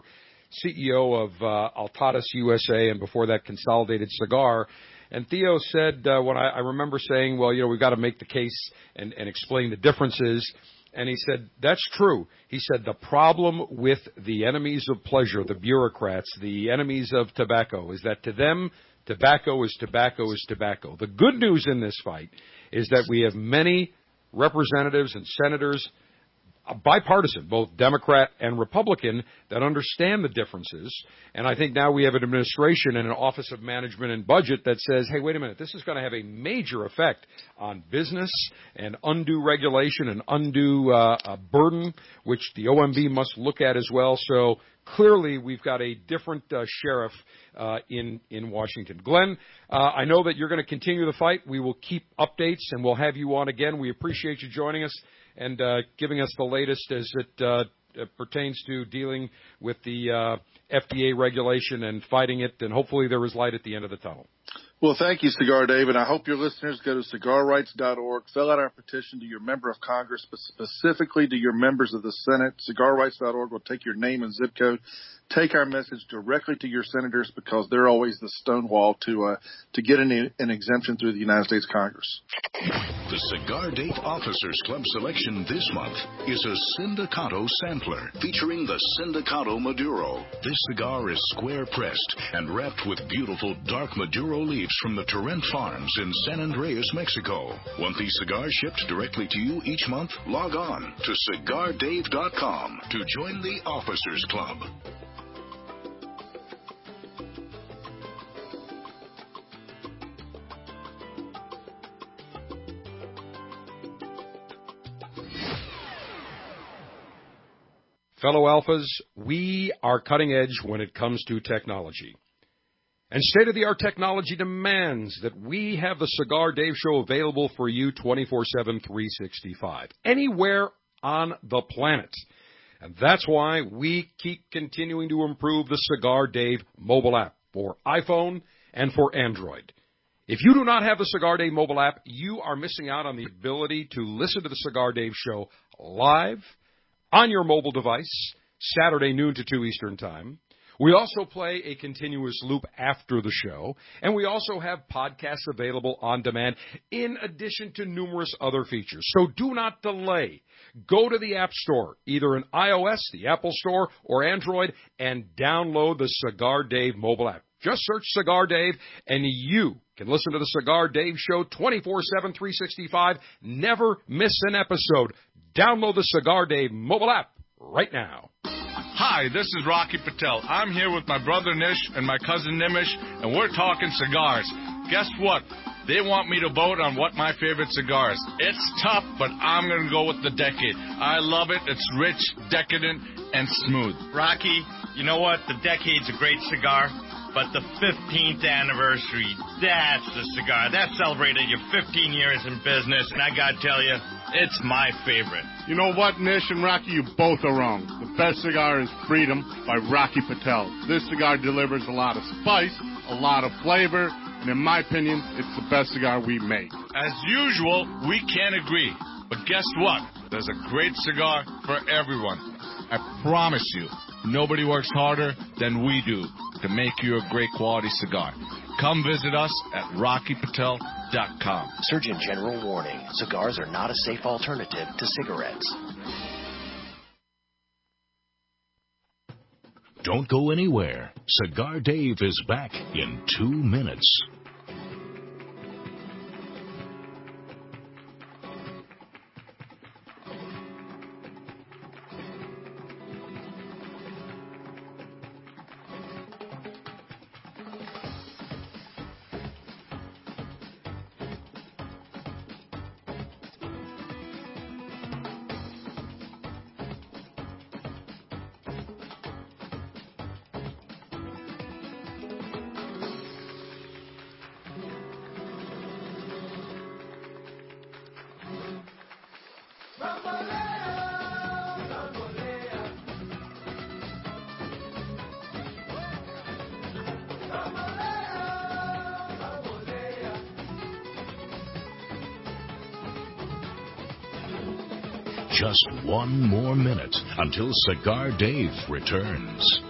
CEO of Altadas USA, and before that Consolidated Cigar. And Theo said, when I remember saying, well, we've got to make the case and explain the differences. And he said, that's true. He said, the problem with the enemies of pleasure, the bureaucrats, the enemies of tobacco, is that to them, tobacco is tobacco is tobacco. The good news in this fight is that we have many representatives and senators, bipartisan, both Democrat and Republican, that understand the differences. And I think now we have an administration and an Office of Management and Budget that says, hey, wait a minute, this is going to have a major effect on business and undue regulation and undue burden, which the OMB must look at as well. So clearly we've got a different sheriff in Washington. Glenn, I know that you're going to continue the fight. We will keep updates, and we'll have you on again. We appreciate you joining us and giving us the latest as it pertains to dealing with the FDA regulation and fighting it, and hopefully there is light at the end of the tunnel. Well, thank you, Cigar Dave, and I hope your listeners go to cigarrights.org, fill out our petition to your member of Congress, but specifically to your members of the Senate. Cigarrights.org will take your name and zip code. Take our message directly to your senators, because they're always the stonewall to get an exemption through the United States Congress. The Cigar Dave Officers Club selection this month is a Sindicato sampler featuring the Sindicato Maduro. This cigar is square pressed and wrapped with beautiful dark Maduro leaves from the Torrent Farms in San Andreas, Mexico. Want these cigars shipped directly to you each month? Log on to CigarDave.com to join the Officers Club. Fellow Alphas, we are cutting edge when it comes to technology. And state-of-the-art technology demands that we have the Cigar Dave Show available for you 24/7, 365, anywhere on the planet. And that's why we keep continuing to improve the Cigar Dave mobile app for iPhone and for Android. If you do not have the Cigar Dave mobile app, you are missing out on the ability to listen to the Cigar Dave Show live on your mobile device, Saturday noon to 2 Eastern Time, We also play a continuous loop after the show, and we also have podcasts available on demand in addition to numerous other features. So do not delay. Go to the App Store, either in iOS, the Apple Store, or Android, and download the Cigar Dave mobile app. Just search Cigar Dave, and you can listen to the Cigar Dave Show 24/7, 365. Never miss an episode. Download the Cigar Dave mobile app right now. Hi, this is Rocky Patel. I'm here with my brother Nish and my cousin Nimish, and we're talking cigars. Guess what? They want me to vote on what my favorite cigar is. It's tough, but I'm going to go with the Decade. I love it. It's rich, decadent, and smooth. Rocky, you know what? The Decade's a great cigar, but the 15th anniversary, that's the cigar. That celebrated your 15 years in business, and I got to tell you, it's my favorite. You know what, Nish and Rocky? You both are wrong. The best cigar is Freedom by Rocky Patel. This cigar delivers a lot of spice, a lot of flavor, and in my opinion, it's the best cigar we make. As usual, we can't agree. But guess what? There's a great cigar for everyone. I promise you, nobody works harder than we do to make you a great quality cigar. Come visit us at RockyPatel.com. Surgeon General warning, cigars are not a safe alternative to cigarettes. Don't go anywhere. Cigar Dave is back in 2 minutes. Just 1 more minute until Cigar Dave returns.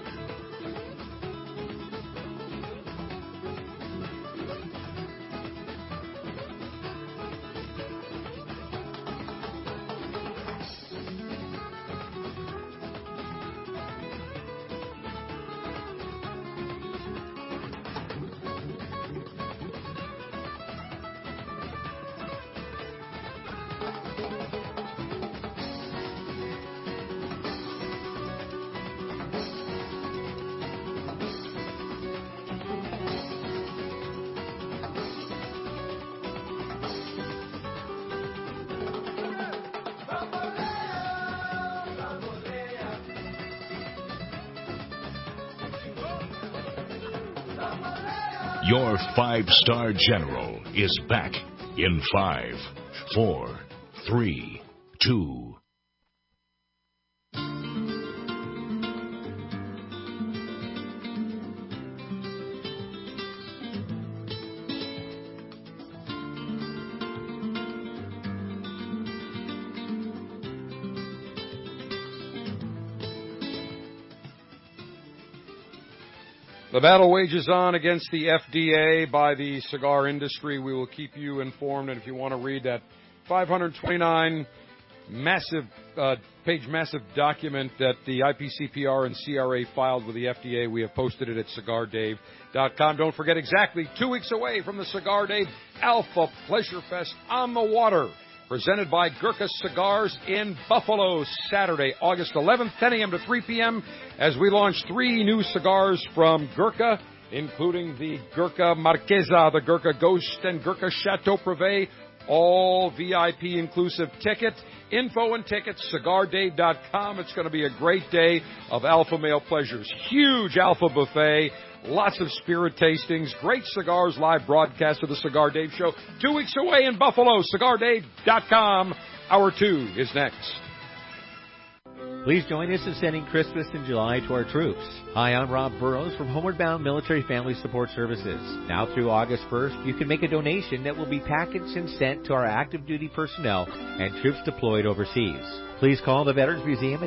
Your 5-star general is back in 5, 4, 3, 2. The battle wages on against the FDA by the cigar industry. We will keep you informed, and if you want to read that 529 page massive document that the IPCPR and CRA filed with the FDA, we have posted it at CigarDave.com. Don't forget, exactly 2 weeks away from the Cigar Dave Alpha Pleasure Fest on the water, presented by Gurkha Cigars in Buffalo, Saturday, August 11th, 10 a.m. to 3 p.m., as we launch 3 new cigars from Gurkha, including the Gurkha Marquesa, the Gurkha Ghost, and Gurkha Chateau Privé, all VIP inclusive ticket. Info and tickets, CigarDave.com. It's going to be a great day of alpha male pleasures. Huge alpha buffet. Lots of spirit tastings, great cigars, live broadcast of the Cigar Dave Show. 2 weeks away in Buffalo, CigarDave.com. Hour 2 is next. Please join us in sending Christmas in July to our troops. Hi, I'm Rob Burrows from Homeward Bound Military Family Support Services. Now through August 1st, you can make a donation that will be packaged and sent to our active duty personnel and troops deployed overseas. Please call the Veterans Museum at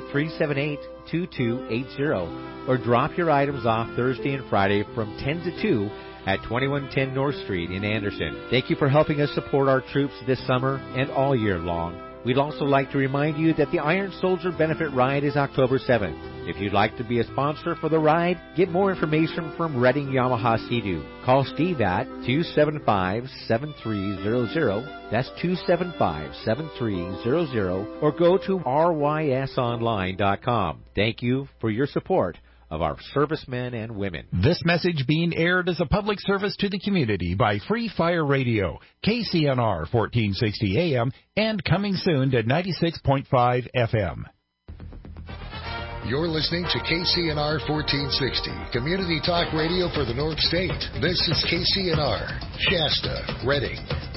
378-2280 or drop your items off Thursday and Friday from 10 to 2 at 2110 North Street in Anderson. Thank you for helping us support our troops this summer and all year long. We'd also like to remind you that the Iron Soldier Benefit Ride is October 7th. If you'd like to be a sponsor for the ride, get more information from Redding Yamaha Sea-Doo. Call Steve at 275-7300. That's 275-7300. Or go to rysonline.com. Thank you for your support of our servicemen and women. This message being aired as a public service to the community by Free Fire Radio, KCNR 1460 AM, and coming soon to 96.5 FM. You're listening to KCNR 1460, community talk radio for the North State. This is KCNR, Shasta, Redding.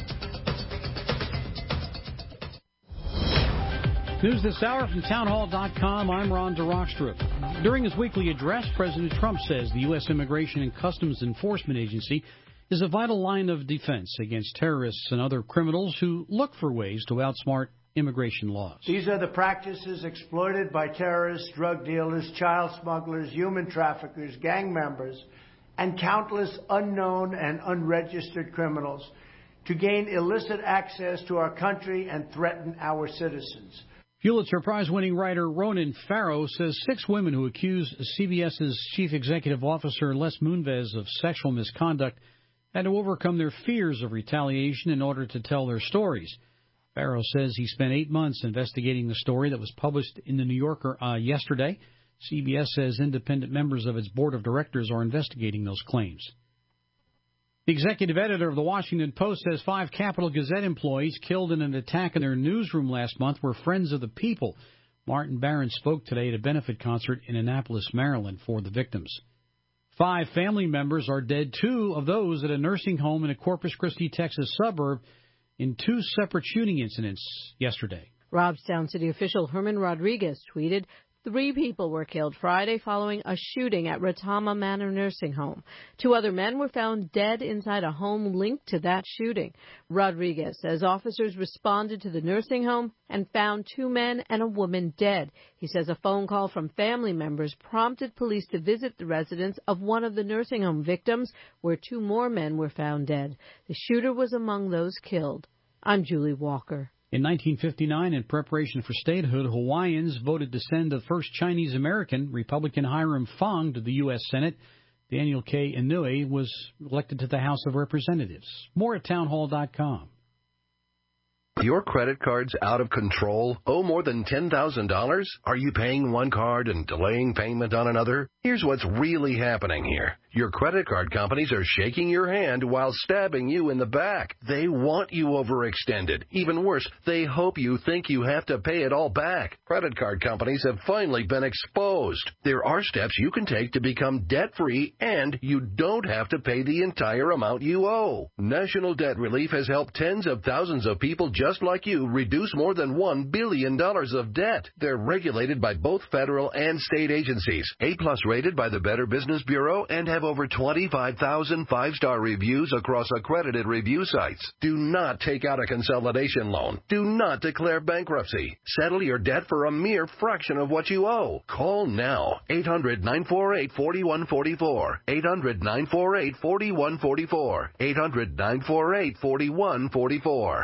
News this hour from townhall.com. I'm Ron DeRockstra. During his weekly address, President Trump says the U.S. Immigration and Customs Enforcement Agency is a vital line of defense against terrorists and other criminals who look for ways to outsmart immigration laws. These are the practices exploited by terrorists, drug dealers, child smugglers, human traffickers, gang members, and countless unknown and unregistered criminals to gain illicit access to our country and threaten our citizens. Pulitzer Prize-winning writer Ronan Farrow says 6 women who accused CBS's chief executive officer Les Moonves of sexual misconduct had to overcome their fears of retaliation in order to tell their stories. Farrow says he spent 8 months investigating the story that was published in the New Yorker yesterday. CBS says independent members of its board of directors are investigating those claims. The executive editor of the Washington Post says 5 Capitol Gazette employees killed in an attack in their newsroom last month were friends of the people. Martin Barron spoke today at a benefit concert in Annapolis, Maryland, for the victims. 5 family members are dead, 2 of those at a nursing home in a Corpus Christi, Texas suburb in 2 separate shooting incidents yesterday. Robstown City official Herman Rodriguez tweeted, 3 people were killed Friday following a shooting at Retama Manor Nursing Home. 2 other men were found dead inside a home linked to that shooting. Rodriguez says officers responded to the nursing home and found 2 men and a woman dead. He says a phone call from family members prompted police to visit the residence of one of the nursing home victims, where 2 more men were found dead. The shooter was among those killed. I'm Julie Walker. In 1959, in preparation for statehood, Hawaiians voted to send the first Chinese-American, Republican Hiram Fong, to the U.S. Senate. Daniel K. Inouye was elected to the House of Representatives. More at townhall.com. Your credit card's out of control? Owe more than $10,000? Are you paying one card and delaying payment on another? Here's what's really happening here. Your credit card companies are shaking your hand while stabbing you in the back. They want you overextended. Even worse, they hope you think you have to pay it all back. Credit card companies have finally been exposed. There are steps you can take to become debt-free, and you don't have to pay the entire amount you owe. National Debt Relief has helped tens of thousands of people just like you reduce more than $1 billion of debt. They're regulated by both federal and state agencies, A-plus rated by the Better Business Bureau, and have over 25,000 5-star reviews across accredited review sites. Do not take out a consolidation loan. Do not declare bankruptcy. Settle your debt for a mere fraction of what you owe. Call now. 800-948-4144. 800-948-4144. 800-948-4144.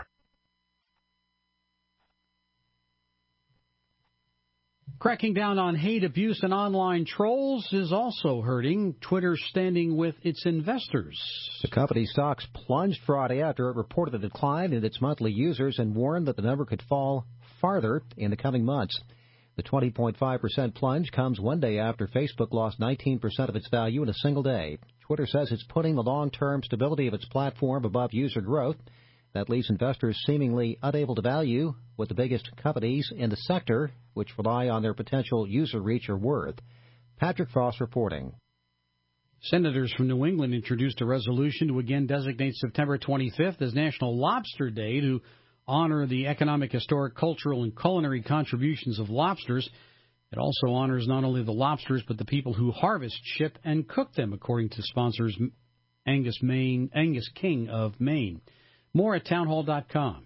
Cracking down on hate, abuse, and online trolls is also hurting Twitter standing with its investors. The company's stocks plunged Friday after it reported a decline in its monthly users and warned that the number could fall farther in the coming months. The 20.5% plunge comes one day after Facebook lost 19% of its value in a single day. Twitter says it's putting the long-term stability of its platform above user growth. That leaves investors seemingly unable to value what the biggest companies in the sector, which rely on their potential user reach, are worth. Patrick Frost reporting. Senators from New England introduced a resolution to again designate September 25th as National Lobster Day to honor the economic, historic, cultural, and culinary contributions of lobsters. It also honors not only the lobsters, but the people who harvest, ship, and cook them, according to sponsors Angus King of Maine. More at townhall.com.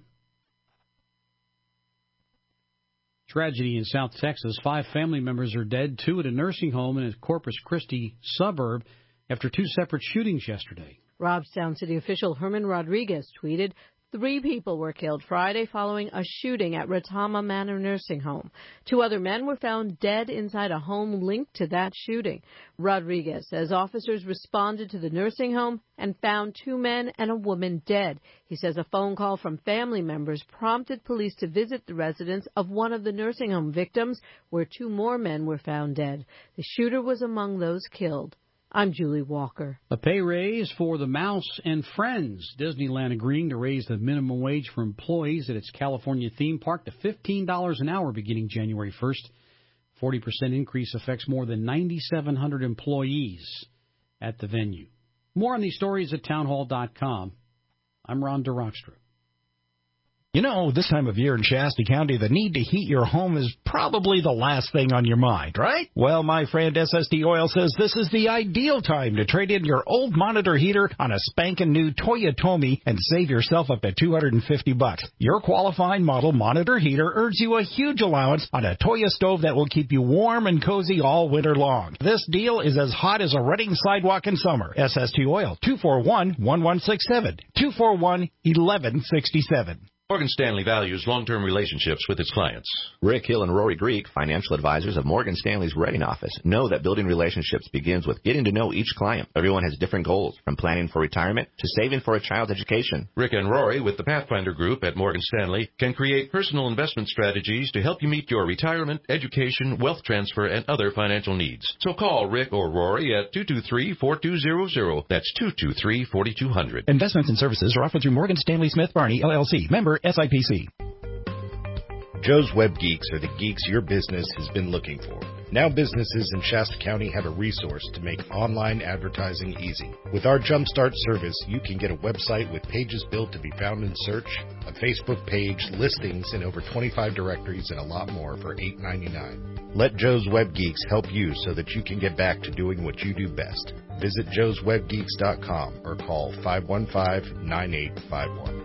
Tragedy in South Texas. 5 family members are dead, 2 at a nursing home in a Corpus Christi suburb after 2 separate shootings yesterday. Robstown City official Herman Rodriguez tweeted, 3 people were killed Friday following a shooting at Retama Manor Nursing Home. 2 other men were found dead inside a home linked to that shooting. Rodriguez says officers responded to the nursing home and found 2 men and a woman dead. He says a phone call from family members prompted police to visit the residence of one of the nursing home victims, where 2 more men were found dead. The shooter was among those killed. I'm Julie Walker. A pay raise for the Mouse and Friends. Disneyland agreeing to raise the minimum wage for employees at its California theme park to $15 an hour beginning January 1st. 40% increase affects more than 9,700 employees at the venue. More on these stories at townhall.com. I'm Ron DeRockstra. You know, this time of year in Shasta County, the need to heat your home is probably the last thing on your mind, right? Well, my friend SST Oil says this is the ideal time to trade in your old Monitor heater on a spanking new Toyotomi and save yourself up to $250. Your qualifying model Monitor heater earns you a huge allowance on a Toyo stove that will keep you warm and cozy all winter long. This deal is as hot as a running sidewalk in summer. SST Oil, 241-1167, 241-1167. Morgan Stanley values long-term relationships with its clients. Rick Hill and Rory Greek, financial advisors of Morgan Stanley's Reading office, know that building relationships begins with getting to know each client. Everyone has different goals, from planning for retirement to saving for a child's education. Rick and Rory, with the Pathfinder Group at Morgan Stanley, can create personal investment strategies to help you meet your retirement, education, wealth transfer, and other financial needs. So call Rick or Rory at 223-4200. That's 223-4200. Investments and services are offered through Morgan Stanley Smith Barney, LLC, member SIPC. Joe's Web Geeks are the geeks your business has been looking for. Now businesses in Shasta County have a resource to make online advertising easy. With our Jumpstart service, you can get a website with pages built to be found in search, a Facebook page, listings in over 25 directories, and a lot more for $8.99. Let Joe's Web Geeks help you so that you can get back to doing what you do best. Visit joeswebgeeks.com or call 515-9851.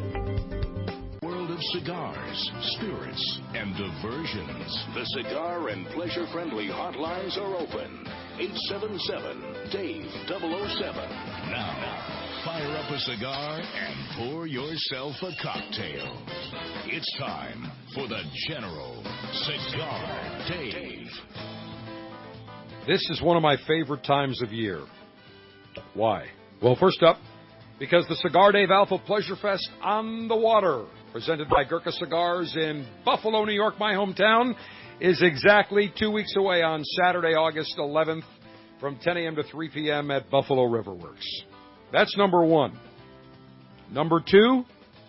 Cigars, spirits, and diversions. The Cigar and Pleasure Friendly hotlines are open. 877-DAVE-007. Now, fire up a cigar and pour yourself a cocktail. It's time for the General Cigar Dave. This is one of my favorite times of year. Why? Well, first up, because the Cigar Dave Alpha Pleasure Fest on the water, presented by Gurkha Cigars in Buffalo, New York, my hometown, is exactly 2 weeks away on Saturday, August 11th from 10 a.m. to 3 p.m. at Buffalo River Works. That's number one. Number two,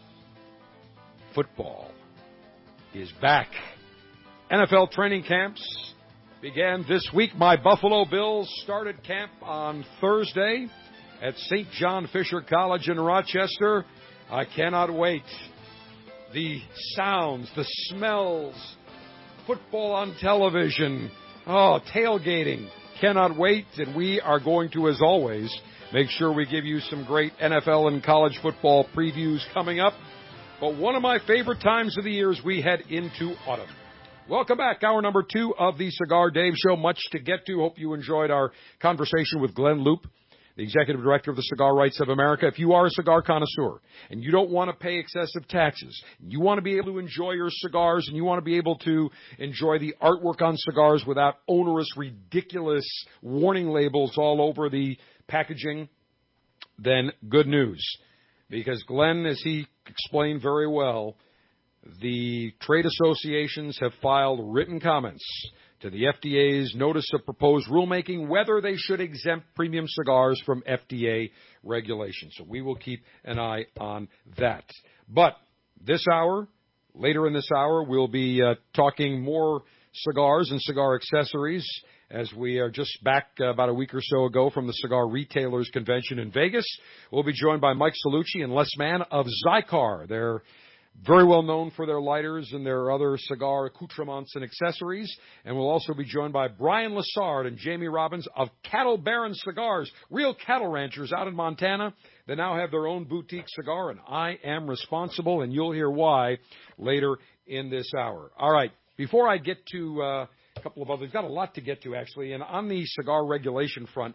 football is back. NFL training camps began this week. My Buffalo Bills started camp on Thursday at St. John Fisher College in Rochester. I cannot wait. The sounds, the smells, football on television, tailgating. Cannot wait, and we are going to, as always, make sure we give you some great NFL and college football previews coming up. But one of my favorite times of the year is we head into autumn. Welcome back. Hour number 2 of the Cigar Dave Show. Much to get to. Hope you enjoyed our conversation with Glenn Loop, the Executive Director of the Cigar Rights of America. If you are a cigar connoisseur and you don't want to pay excessive taxes, you want to be able to enjoy your cigars and you want to be able to enjoy the artwork on cigars without onerous, ridiculous warning labels all over the packaging, then good news. Because Glenn, as he explained very well, the trade associations have filed written comments to the FDA's notice of proposed rulemaking, whether they should exempt premium cigars from FDA regulations. So we will keep an eye on that. But this hour, later in this hour, we'll be talking more cigars and cigar accessories, as we are just back about a week or so ago from the Cigar Retailers Convention in Vegas. We'll be joined by Mike Salucci and Les Mann of Zycar. They're very well known for their lighters and their other cigar accoutrements and accessories. And we'll also be joined by Brian Lassard and Jamie Robbins of Cattle Baron Cigars, real cattle ranchers out in Montana. They now have their own boutique cigar, and I am responsible, and you'll hear why later in this hour. All right, before I get to a couple of others, got a lot to get to, actually, and on the cigar regulation front,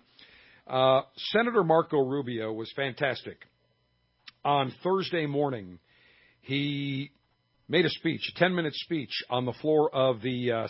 Senator Marco Rubio was fantastic. On Thursday morning, he made a speech, a 10-minute speech on the floor of the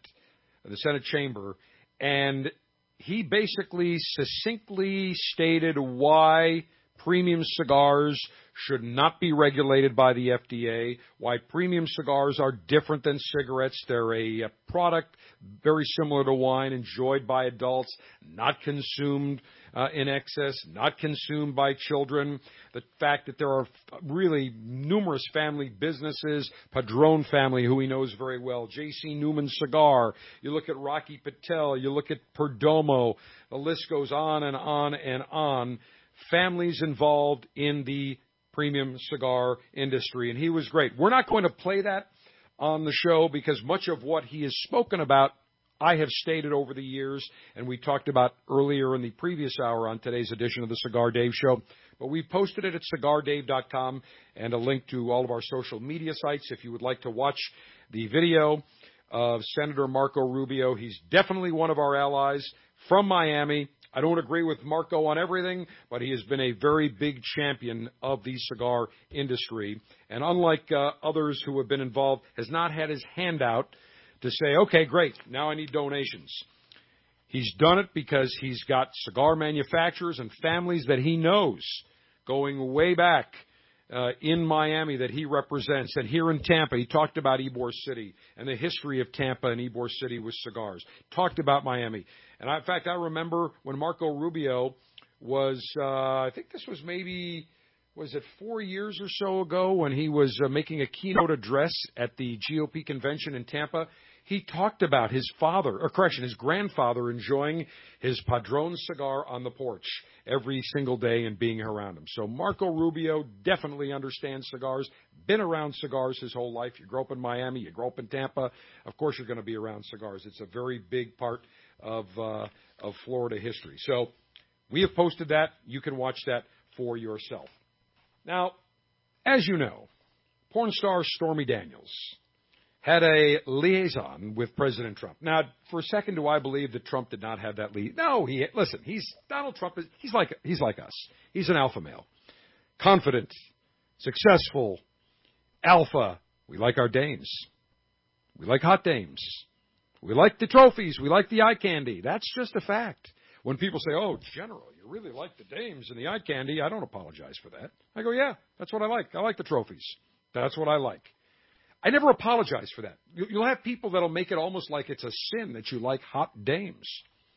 Senate chamber, and he basically succinctly stated why premium cigars should not be regulated by the FDA, why premium cigars are different than cigarettes. They're a product very similar to wine, enjoyed by adults, not consumed in excess, not consumed by children. The fact that there are really numerous family businesses, Padron family, who he knows very well, J.C. Newman Cigar, you look at Rocky Patel, you look at Perdomo, the list goes on and on and on. Families involved in the premium cigar industry, and he was great. We're not going to play that on the show because much of what he has spoken about I have stated over the years, and we talked about earlier in the previous hour on today's edition of the Cigar Dave Show. But we've posted it at CigarDave.com and a link to all of our social media sites if you would like to watch the video of Senator Marco Rubio. He's definitely one of our allies from Miami. I don't agree with Marco on everything, but he has been a very big champion of the cigar industry. And unlike others who have been involved, has not had his hand out to say, okay, great, now I need donations. He's done it because he's got cigar manufacturers and families that he knows going way back in Miami that he represents. And here in Tampa, he talked about Ybor City and the history of Tampa and Ybor City with cigars. Talked about Miami. And in fact, I remember when Marco Rubio was, I think this was maybe, was it 4 years or so ago when he was making a keynote address at the GOP convention in Tampa. He talked about his grandfather enjoying his Padron cigar on the porch every single day and being around him. So Marco Rubio definitely understands cigars, been around cigars his whole life. You grow up in Miami, you grow up in Tampa, of course you're going to be around cigars. It's a very big part of Florida history. So we have posted that. You can watch that for yourself. Now, as you know, porn star Stormy Daniels had a liaison with President Trump. Now, for a second, do I believe that Trump did not have that lead? No, Donald Trump he's like us. He's an alpha male. Confident, successful, alpha. We like our dames. We like hot dames. We like the trophies. We like the eye candy. That's just a fact. When people say, oh, General, you really like the dames and the eye candy, I don't apologize for that. I go, yeah, that's what I like. I like the trophies. That's what I like. I never apologize for that. You'll have people that'll make it almost like it's a sin that you like hot dames.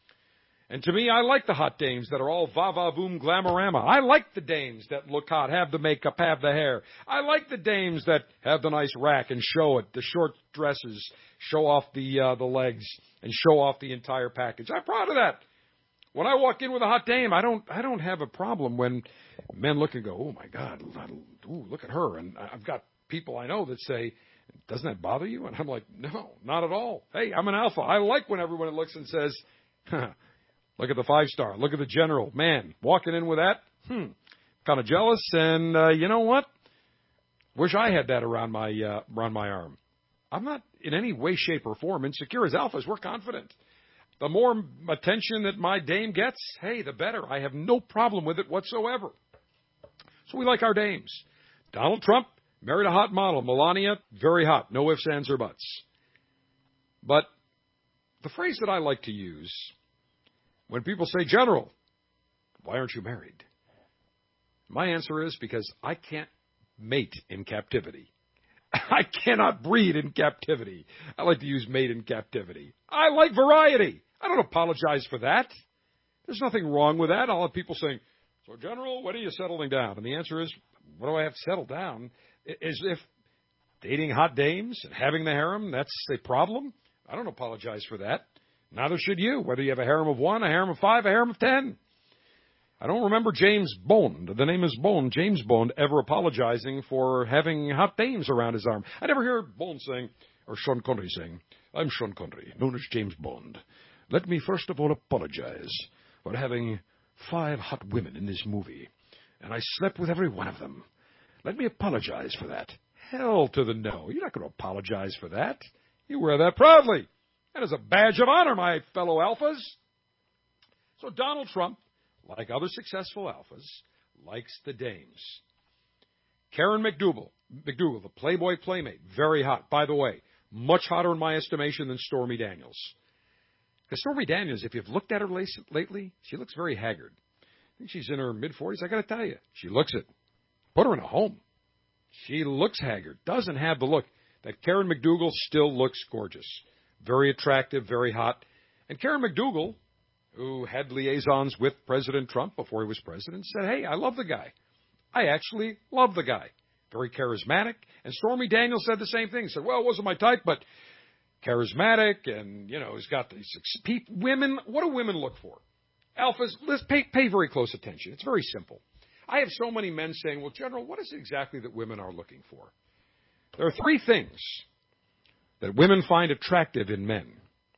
And to me, I like the hot dames that are all va-va-voom glamorama. I like the dames that look hot, have the makeup, have the hair. I like the dames that have the nice rack and show it, the short dresses, show off the legs, and show off the entire package. I'm proud of that. When I walk in with a hot dame, I don't have a problem when men look and go, oh, my God, ooh, look at her. And I've got people I know that say, doesn't that bother you? And I'm like, no, not at all. Hey, I'm an alpha. I like when everyone looks and says, look at the 5-star. Look at the General. Man, walking in with that, kind of jealous. And you know what? Wish I had that around my arm. I'm not in any way, shape, or form insecure. As alphas, we're confident. The more attention that my dame gets, hey, the better. I have no problem with it whatsoever. So we like our dames. Donald Trump married a hot model. Melania, very hot. No ifs, ands, or buts. But the phrase that I like to use when people say, General, why aren't you married? My answer is because I can't mate in captivity. I cannot breed in captivity. I like to use mate in captivity. I like variety. I don't apologize for that. There's nothing wrong with that. I'll have people saying, so, General, when are you settling down? And the answer is, what do I have to settle down? As if dating hot dames and having the harem, that's a problem. I don't apologize for that. Neither should you, whether you have a harem of 1, a harem of 5, a harem of 10. I don't remember James Bond, the name is Bond, James Bond, ever apologizing for having hot dames around his arm. I never hear Bond saying, or Sean Connery saying, I'm Sean Connery, known as James Bond. Let me first of all apologize for having 5 hot women in this movie, and I slept with every one of them. Let me apologize for that. Hell to the no. You're not going to apologize for that. You wear that proudly. That is a badge of honor, my fellow alphas. So Donald Trump, like other successful alphas, likes the dames. Karen McDougal, the Playboy Playmate, very hot. By the way, much hotter in my estimation than Stormy Daniels. Because Stormy Daniels, if you've looked at her lately, she looks very haggard. I think she's in her mid-40s. I got to tell you, she looks it. Put her in a home. She looks haggard, doesn't have the look. That Karen McDougal still looks gorgeous. Very attractive, very hot. And Karen McDougal, who had liaisons with President Trump before he was president, said, hey, I love the guy. I actually love the guy. Very charismatic. And Stormy Daniels said the same thing. Said, well, it wasn't my type, but charismatic, and, you know, he's got these women. What do women look for? Alphas, let's pay very close attention. It's very simple. I have so many men saying, well, General, what is it exactly that women are looking for? There are 3 things that women find attractive in men.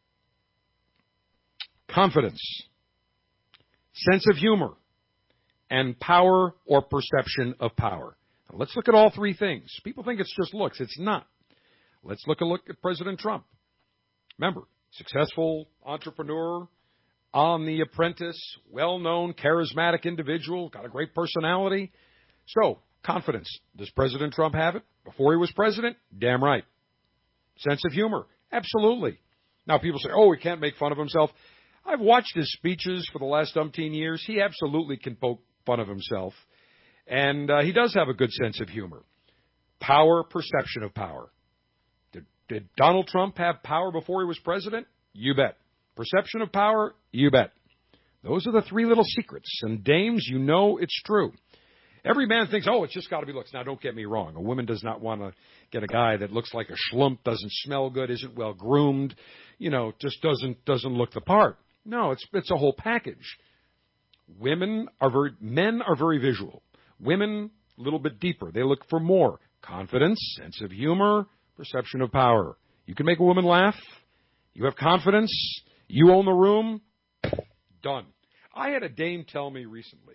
Confidence, sense of humor, and power or perception of power. Now, let's look at all 3 things. People think it's just looks. It's not. Let's look at President Trump. Remember, successful entrepreneur, on The Apprentice, well-known, charismatic individual, got a great personality. So, confidence. Does President Trump have it? Before he was president? Damn right. Sense of humor? Absolutely. Now, people say, oh, he can't make fun of himself. I've watched his speeches for the last umpteen years. He absolutely can poke fun of himself. And he does have a good sense of humor. Power, perception of power. Did Donald Trump have power before he was president? You bet. Perception of power? You bet. Those are the 3 little secrets. And dames, you know it's true. Every man thinks, oh, it's just got to be looks. Now, don't get me wrong. A woman does not want to get a guy that looks like a schlump, doesn't smell good, isn't well groomed, you know, just doesn't look the part. No, it's a whole package. Men are very visual. Women, a little bit deeper. They look for more confidence, sense of humor, perception of power. You can make a woman laugh. You have confidence. You own the room. Done. I had a dame tell me recently,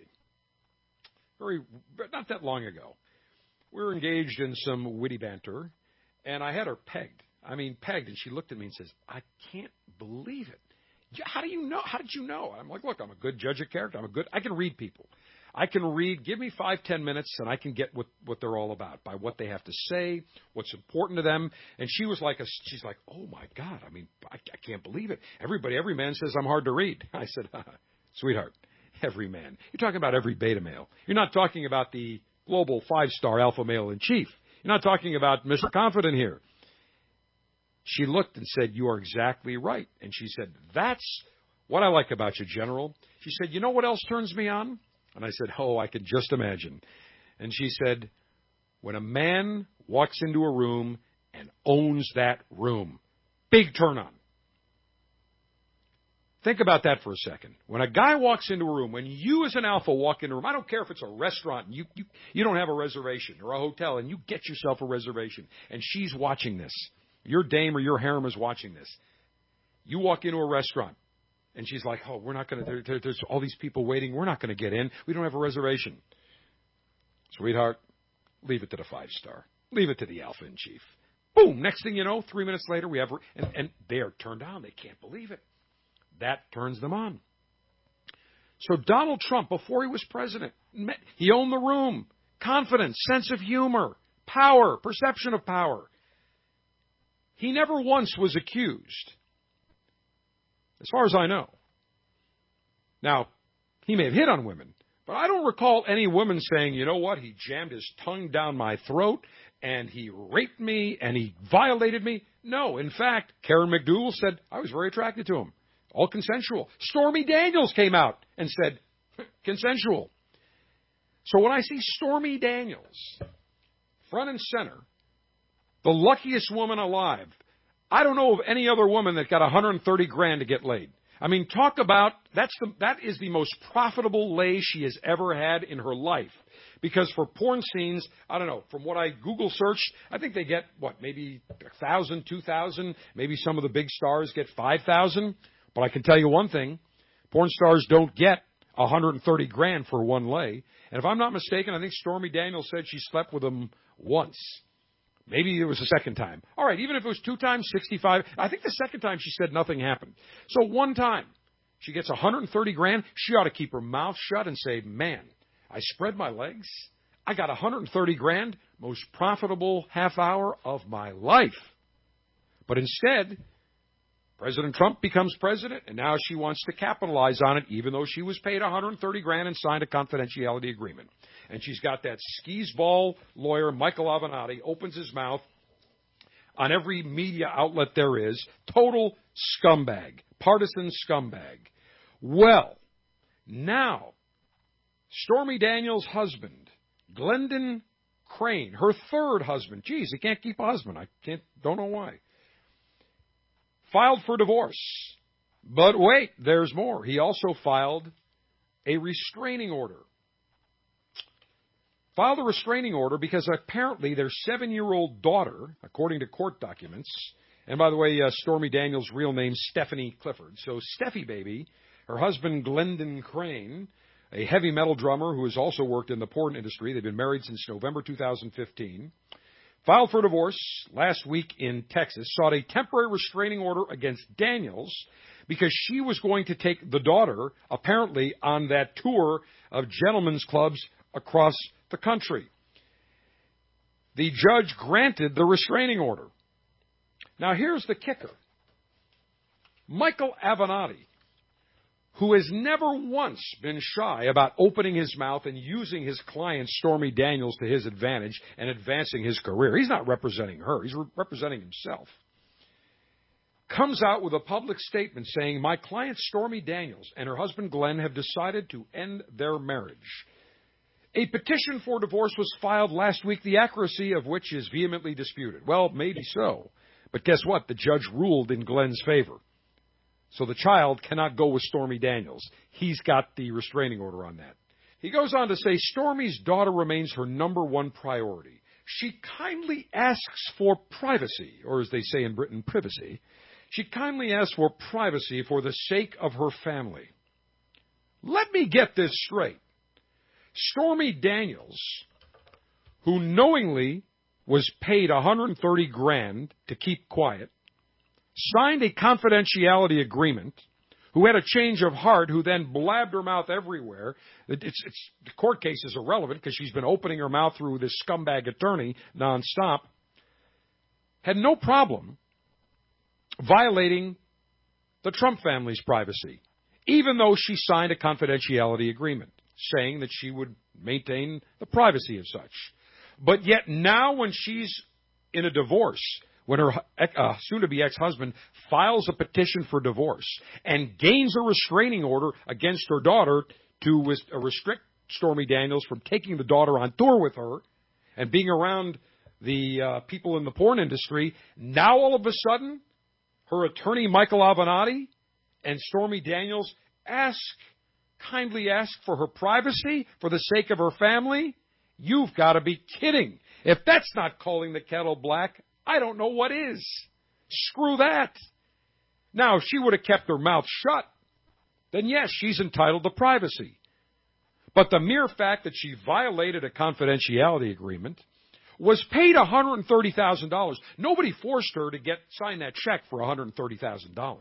not that long ago, we were engaged in some witty banter, and I had her pegged. I mean, pegged, and she looked at me and says, I can't believe it. How do you know? How did you know? I'm like, look, I'm a good judge of character. I can read people. I can read, give me 5-10 minutes, and I can get what they're all about, by what they have to say, what's important to them. And she was like, she's like, oh, my God, I mean, I can't believe it. Every man says I'm hard to read. I said, sweetheart, every man. You're talking about every beta male. You're not talking about the global 5-star alpha male in chief. You're not talking about Mr. Confident here. She looked and said, you are exactly right. And she said, that's what I like about you, General. She said, you know what else turns me on? And I said, oh, I can just imagine. And she said, when a man walks into a room and owns that room, big turn on. Think about that for a second. When a guy walks into a room, when you as an alpha walk into a room, I don't care if it's a restaurant, and you don't have a reservation, or a hotel, and you get yourself a reservation, and she's watching this. Your dame or your harem is watching this. You walk into a restaurant, and she's like, oh, we're not going to, there's all these people waiting. We're not going to get in. We don't have a reservation. Sweetheart, leave it to the 5-star. Leave it to the alpha in chief. Boom. Next thing you know, 3 minutes later, we have, and they are turned on. They can't believe it. That turns them on. So Donald Trump, before he was president, he owned the room. Confidence, sense of humor, power, perception of power. He never once was accused, as far as I know. Now, he may have hit on women, but I don't recall any woman saying, you know what, he jammed his tongue down my throat, and he raped me, and he violated me. No, in fact, Karen McDougal said, I was very attracted to him. All consensual. Stormy Daniels came out and said, consensual. So when I see Stormy Daniels front and center, the luckiest woman alive, I don't know of any other woman that got $130,000 to get laid. I mean, talk about, that is the most profitable lay she has ever had in her life. Because for porn scenes, I don't know, from what I Google searched, I think they get, maybe 1,000, 2,000. Maybe some of the big stars get 5,000. But I can tell you one thing, porn stars don't get $130,000 for one lay. And if I'm not mistaken, I think Stormy Daniels said she slept with him once. Maybe it was the second time. All right, even if it was 2 times, 65. I think the second time she said nothing happened. So one time, she gets $130,000. She ought to keep her mouth shut and say, man, I spread my legs. I got $130,000, most profitable half hour of my life. But instead, President Trump becomes president, and now she wants to capitalize on it, even though she was paid $130,000 and signed a confidentiality agreement. And she's got that skee-ball lawyer, Michael Avenatti, opens his mouth on every media outlet there is. Total scumbag, partisan scumbag. Well, now, Stormy Daniels' husband, Glendon Crane, her third husband. Geez, he can't keep a husband. Don't know why. Filed for divorce. But wait, there's more. He also filed a restraining order. Filed a restraining order because apparently their 7-year-old daughter, according to court documents, and by the way, Stormy Daniels' real name is Stephanie Clifford. So Steffi baby, her husband Glendon Crane, a heavy metal drummer who has also worked in the porn industry. They've been married since November 2015. Filed for divorce last week in Texas, sought a temporary restraining order against Daniels because she was going to take the daughter, apparently, on that tour of gentlemen's clubs across the country. The judge granted the restraining order. Now, here's the kicker. Michael Avenatti, who has never once been shy about opening his mouth and using his client Stormy Daniels to his advantage and advancing his career. He's not representing her. He's representing himself. Comes out with a public statement saying, my client Stormy Daniels and her husband Glenn have decided to end their marriage. A petition for divorce was filed last week, the accuracy of which is vehemently disputed. Well, maybe so. But guess what? The judge ruled in Glenn's favor. So the child cannot go with Stormy Daniels. He's got the restraining order on that. He goes on to say Stormy's daughter remains her number one priority. She kindly asks for privacy, or as they say in Britain, privacy. She kindly asks for privacy for the sake of her family. Let me get this straight. Stormy Daniels, who knowingly was paid $130,000 to keep quiet, signed a confidentiality agreement, who had a change of heart, who then blabbed her mouth everywhere. The court case is irrelevant because she's been opening her mouth through this scumbag attorney nonstop, had no problem violating the Trump family's privacy, even though she signed a confidentiality agreement saying that she would maintain the privacy of such. But yet now when she's in a divorce, when her soon-to-be ex-husband files a petition for divorce and gains a restraining order against her daughter to restrict Stormy Daniels from taking the daughter on tour with her and being around the people in the porn industry, now all of a sudden, her attorney, Michael Avenatti, and Stormy Daniels kindly ask for her privacy for the sake of her family? You've got to be kidding. If that's not calling the kettle black, I don't know what is. Screw that. Now, if she would have kept her mouth shut, then yes, she's entitled to privacy. But the mere fact that she violated a confidentiality agreement, was paid $130,000. Nobody forced her to sign that check for $130,000.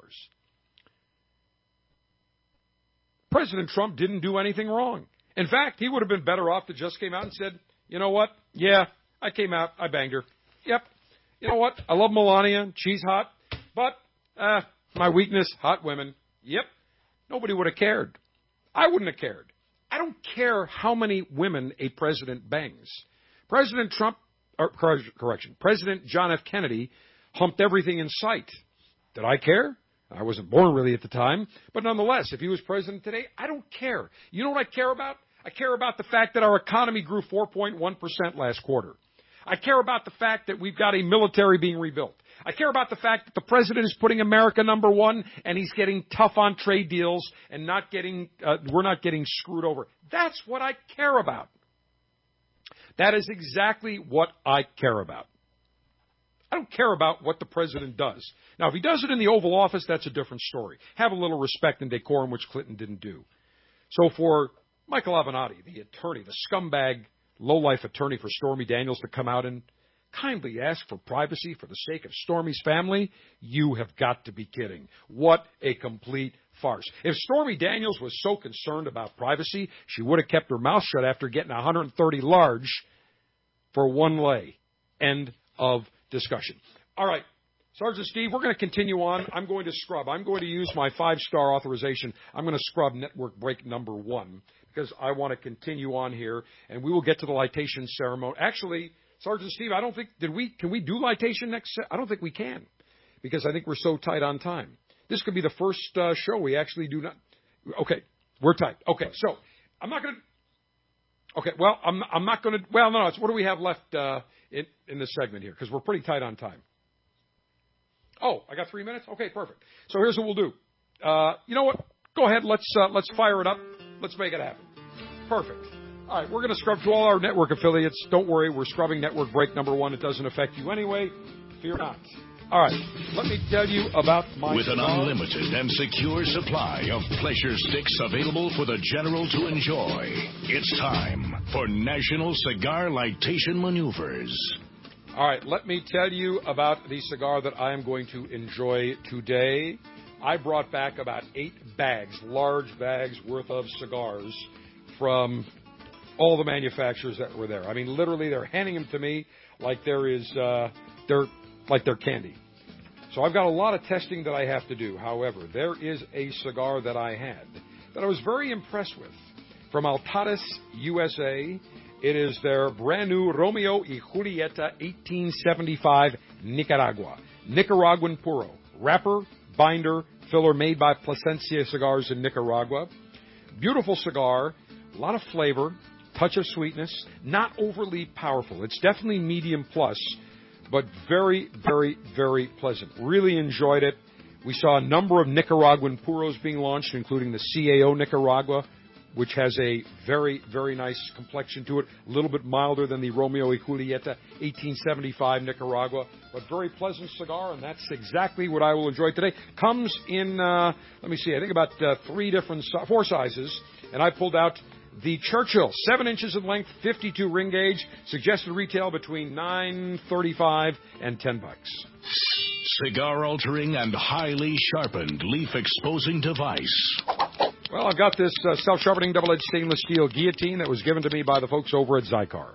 President Trump didn't do anything wrong. In fact, he would have been better off to just came out and said, you know what? Yeah, I came out. I banged her. Yep. You know what? I love Melania. She's hot. But my weakness, hot women. Yep. Nobody would have cared. I wouldn't have cared. I don't care how many women a president bangs. President John F. Kennedy humped everything in sight. Did I care? I wasn't born really at the time. But nonetheless, if he was president today, I don't care. You know what I care about? I care about the fact that our economy grew 4.1% last quarter. I care about the fact that we've got a military being rebuilt. I care about the fact that the president is putting America number one and he's getting tough on trade deals and we're not getting screwed over. That's what I care about. That is exactly what I care about. I don't care about what the president does. Now, if he does it in the Oval Office, that's a different story. Have a little respect and decorum, which Clinton didn't do. So for Michael Avenatti, the attorney, the scumbag, lowlife attorney for Stormy Daniels, to come out and kindly ask for privacy for the sake of Stormy's family, you have got to be kidding. What a complete farce. If Stormy Daniels was so concerned about privacy, she would have kept her mouth shut after getting 130 large for one lay. End of discussion. All right, Sergeant Steve, we're going to continue on. I'm going to scrub. I'm going to use my 5-star authorization. I'm going to scrub network break number 1 because I want to continue on here, and we will get to the litation ceremony. Actually, Sergeant Steve, I don't think, can we do litation next? I don't think we can because I think we're so tight on time. This could be the first show we actually do not. Okay, we're tight. Okay, so I'm not going to. Okay, well, I'm not going to. Well, no, it's what do we have left in this segment here? Because we're pretty tight on time. Oh, I got 3 minutes? Okay, perfect. So here's what we'll do. You know what? Go ahead. Let's fire it up. Let's make it happen. Perfect. All right, we're going to scrub to all our network affiliates. Don't worry, we're scrubbing network break number 1. It doesn't affect you anyway. Fear not. All right, let me tell you about my With an unlimited and secure supply of pleasure sticks available for the general to enjoy, it's time for National Cigar Lightation Maneuvers. All right, let me tell you about the cigar that I am going to enjoy today. I brought back about 8 bags, large bags worth of cigars from all the manufacturers that were there. I mean, literally, they're handing them to me like they're candy. So I've got a lot of testing that I have to do. However, there is a cigar that I had that I was very impressed with from Altadis USA. It is their brand new Romeo y Julieta 1875 Nicaragua. Nicaraguan Puro. Wrapper, binder, filler made by Plasencia Cigars in Nicaragua. Beautiful cigar, a lot of flavor, touch of sweetness, not overly powerful. It's definitely medium plus, but very, very, very pleasant. Really enjoyed it. We saw a number of Nicaraguan Puros being launched, including the CAO Nicaragua, which has a very, very nice complexion to it, a little bit milder than the Romeo y Julieta 1875 Nicaragua, but very pleasant cigar, and that's exactly what I will enjoy today. Comes in, I think about 4 sizes, and I pulled out the Churchill, 7 inches in length, 52 ring gauge, suggested retail between $9.35 and $10. Cigar-altering and highly sharpened leaf-exposing device. Well, I've got this self-sharpening double-edged stainless steel guillotine that was given to me by the folks over at Zycar.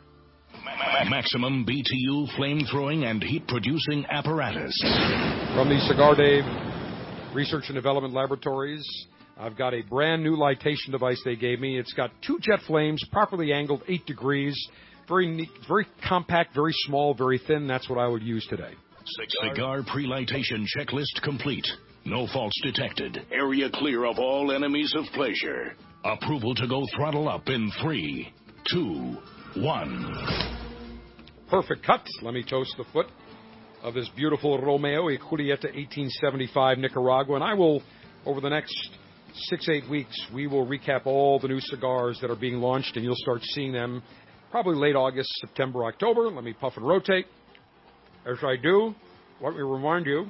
Maximum BTU flame-throwing and heat-producing apparatus. From the Cigar Dave Research and Development Laboratories, I've got a brand new lightation device they gave me. It's got 2 jet flames, properly angled, 8 degrees. Very neat, very compact, very small, very thin. That's what I would use today. Cigar pre-lightation checklist complete. No faults detected. Area clear of all enemies of pleasure. Approval to go throttle up in 3, 2, 1. Perfect cut. Let me toast the foot of this beautiful Romeo y Julieta 1875 Nicaragua. And I will, over the next 6-8 weeks, we will recap all the new cigars that are being launched, and you'll start seeing them probably late August, September, October. Let me puff and rotate. As I do, let me remind you,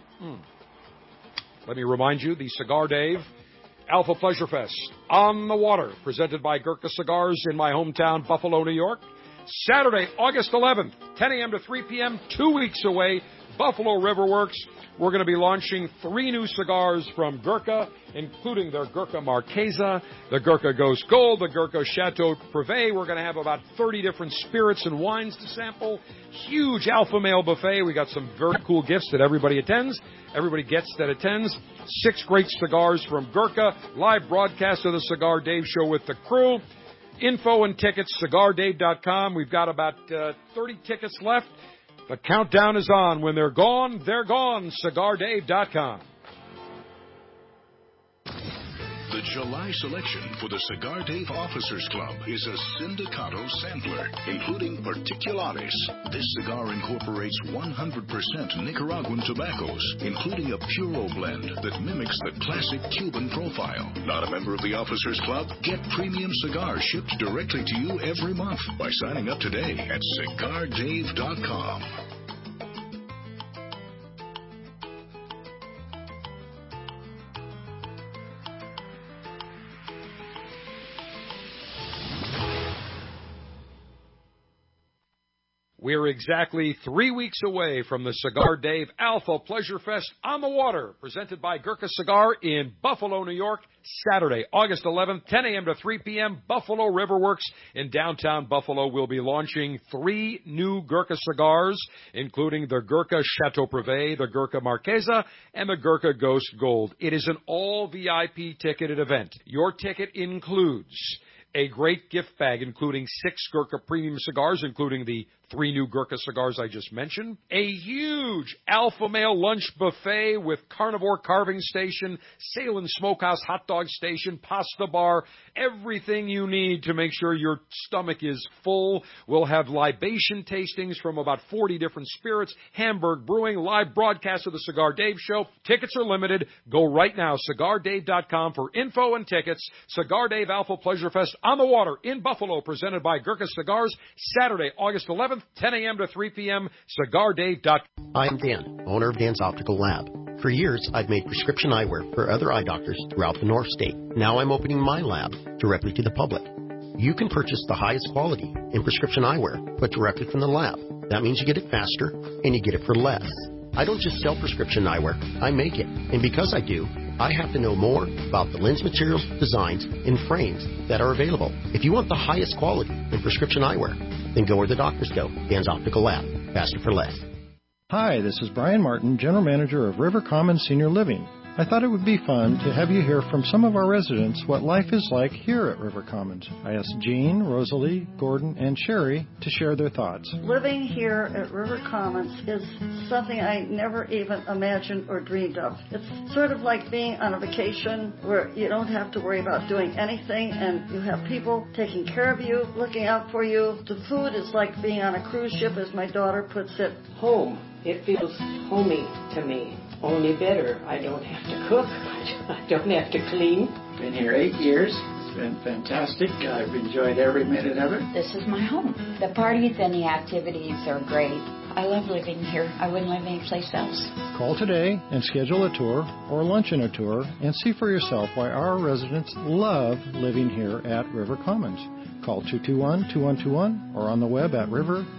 the Cigar Dave Alpha Pleasure Fest on the water, presented by Gurkha Cigars in my hometown, Buffalo, New York. Saturday, August 11th, 10 a.m. to 3 p.m., 2 weeks away, Buffalo River Works. We're going to be launching 3 new cigars from Gurkha, including their Gurkha Marquesa, the Gurkha Ghost Gold, the Gurkha Chateau Privé. We're going to have about 30 different spirits and wines to sample. Huge alpha male buffet. We got some very cool gifts that everybody attends. Everybody gets that attends. 6 great cigars from Gurkha. Live broadcast of the Cigar Dave Show with the crew. Info and tickets, cigardave.com. We've got about 30 tickets left. The countdown is on. When they're gone, they're gone. CigarDave.com. The The July selection for the Cigar Dave Officers Club is a Sindicato sampler, including Particulares. This cigar incorporates 100% Nicaraguan tobaccos, including a Puro blend that mimics the classic Cuban profile. Not a member of the Officers Club? Get premium cigars shipped directly to you every month by signing up today at CigarDave.com. We're exactly 3 weeks away from the Cigar Dave Alpha Pleasure Fest on the Water, presented by Gurkha Cigar in Buffalo, New York, Saturday, August 11th, 10 a.m. to 3 p.m. Buffalo River Works in downtown Buffalo will be launching 3 new Gurkha cigars, including the Gurkha Chateau Privé, the Gurkha Marquesa, and the Gurkha Ghost Gold. It is an all-VIP ticketed event. Your ticket includes a great gift bag, including 6 Gurkha premium cigars, including the 3 new Gurkha cigars I just mentioned, a huge Alpha Male lunch buffet with carnivore carving station, sail and smokehouse hot dog station, pasta bar, everything you need to make sure your stomach is full. We'll have libation tastings from about 40 different spirits, Hamburg Brewing, live broadcast of the Cigar Dave Show. Tickets are limited. Go right now, CigarDave.com for info and tickets. Cigar Dave Alpha Pleasure Fest on the Water in Buffalo, presented by Gurkha Cigars, Saturday, August 11th, 10 a.m. to 3 p.m., CigarDave.com. I'm Dan, owner of Dan's Optical Lab. For years, I've made prescription eyewear for other eye doctors throughout the North State. Now I'm opening my lab directly to the public. You can purchase the highest quality in prescription eyewear, but directly from the lab. That means you get it faster, and you get it for less. I don't just sell prescription eyewear, I make it. And because I do, I have to know more about the lens materials, designs, and frames that are available. If you want the highest quality in prescription eyewear, then go where the doctors go. Dan's Optical Lab. Faster for less. Hi, this is Brian Martin, General Manager of River Commons Senior Living. I thought it would be fun to have you hear from some of our residents what life is like here at River Commons. I asked Jean, Rosalie, Gordon, and Sherry to share their thoughts. Living here at River Commons is something I never even imagined or dreamed of. It's sort of like being on a vacation where you don't have to worry about doing anything and you have people taking care of you, looking out for you. The food is like being on a cruise ship, as my daughter puts it. Home. It feels homey to me. Only better. I don't have to cook. I don't have to clean. Been here 8 years. It's been fantastic. I've enjoyed every minute of it. This is my home. The parties and the activities are great. I love living here. I wouldn't live anyplace else. Call today and schedule a tour or lunch and a tour and see for yourself why our residents love living here at River Commons. Call 221-2121 or on the web at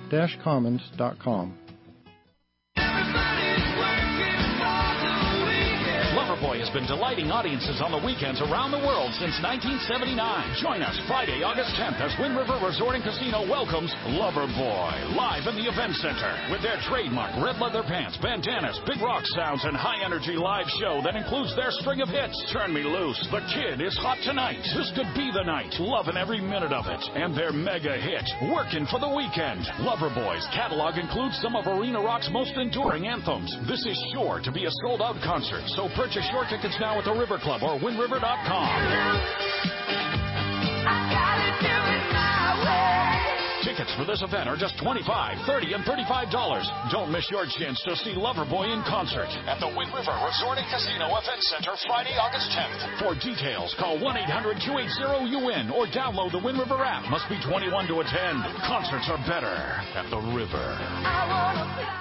river-commons.com. Loverboy has been delighting audiences on the weekends around the world since 1979. Join us Friday, August 10th as Wind River Resort and Casino welcomes Loverboy live in the Event Center with their trademark red leather pants, bandanas, big rock sounds, and high-energy live show that includes their string of hits. Turn Me Loose, The Kid Is Hot Tonight, This Could Be the Night, Lovin' Every Minute of It, and their mega hit, Workin' for the Weekend. Loverboy's catalog includes some of Arena Rock's most enduring anthems. This is sure to be a sold-out concert, so purchase your tickets now at the River Club or windriver.com. Tickets for this event are just $25, $30, and $35. Don't miss your chance to see Loverboy in concert at the Wind River Resort and Casino Event Center Friday, August 10th. For details, call 1-800-280-UN or download the Wind River app. Must be 21 to attend. Concerts are better at the River.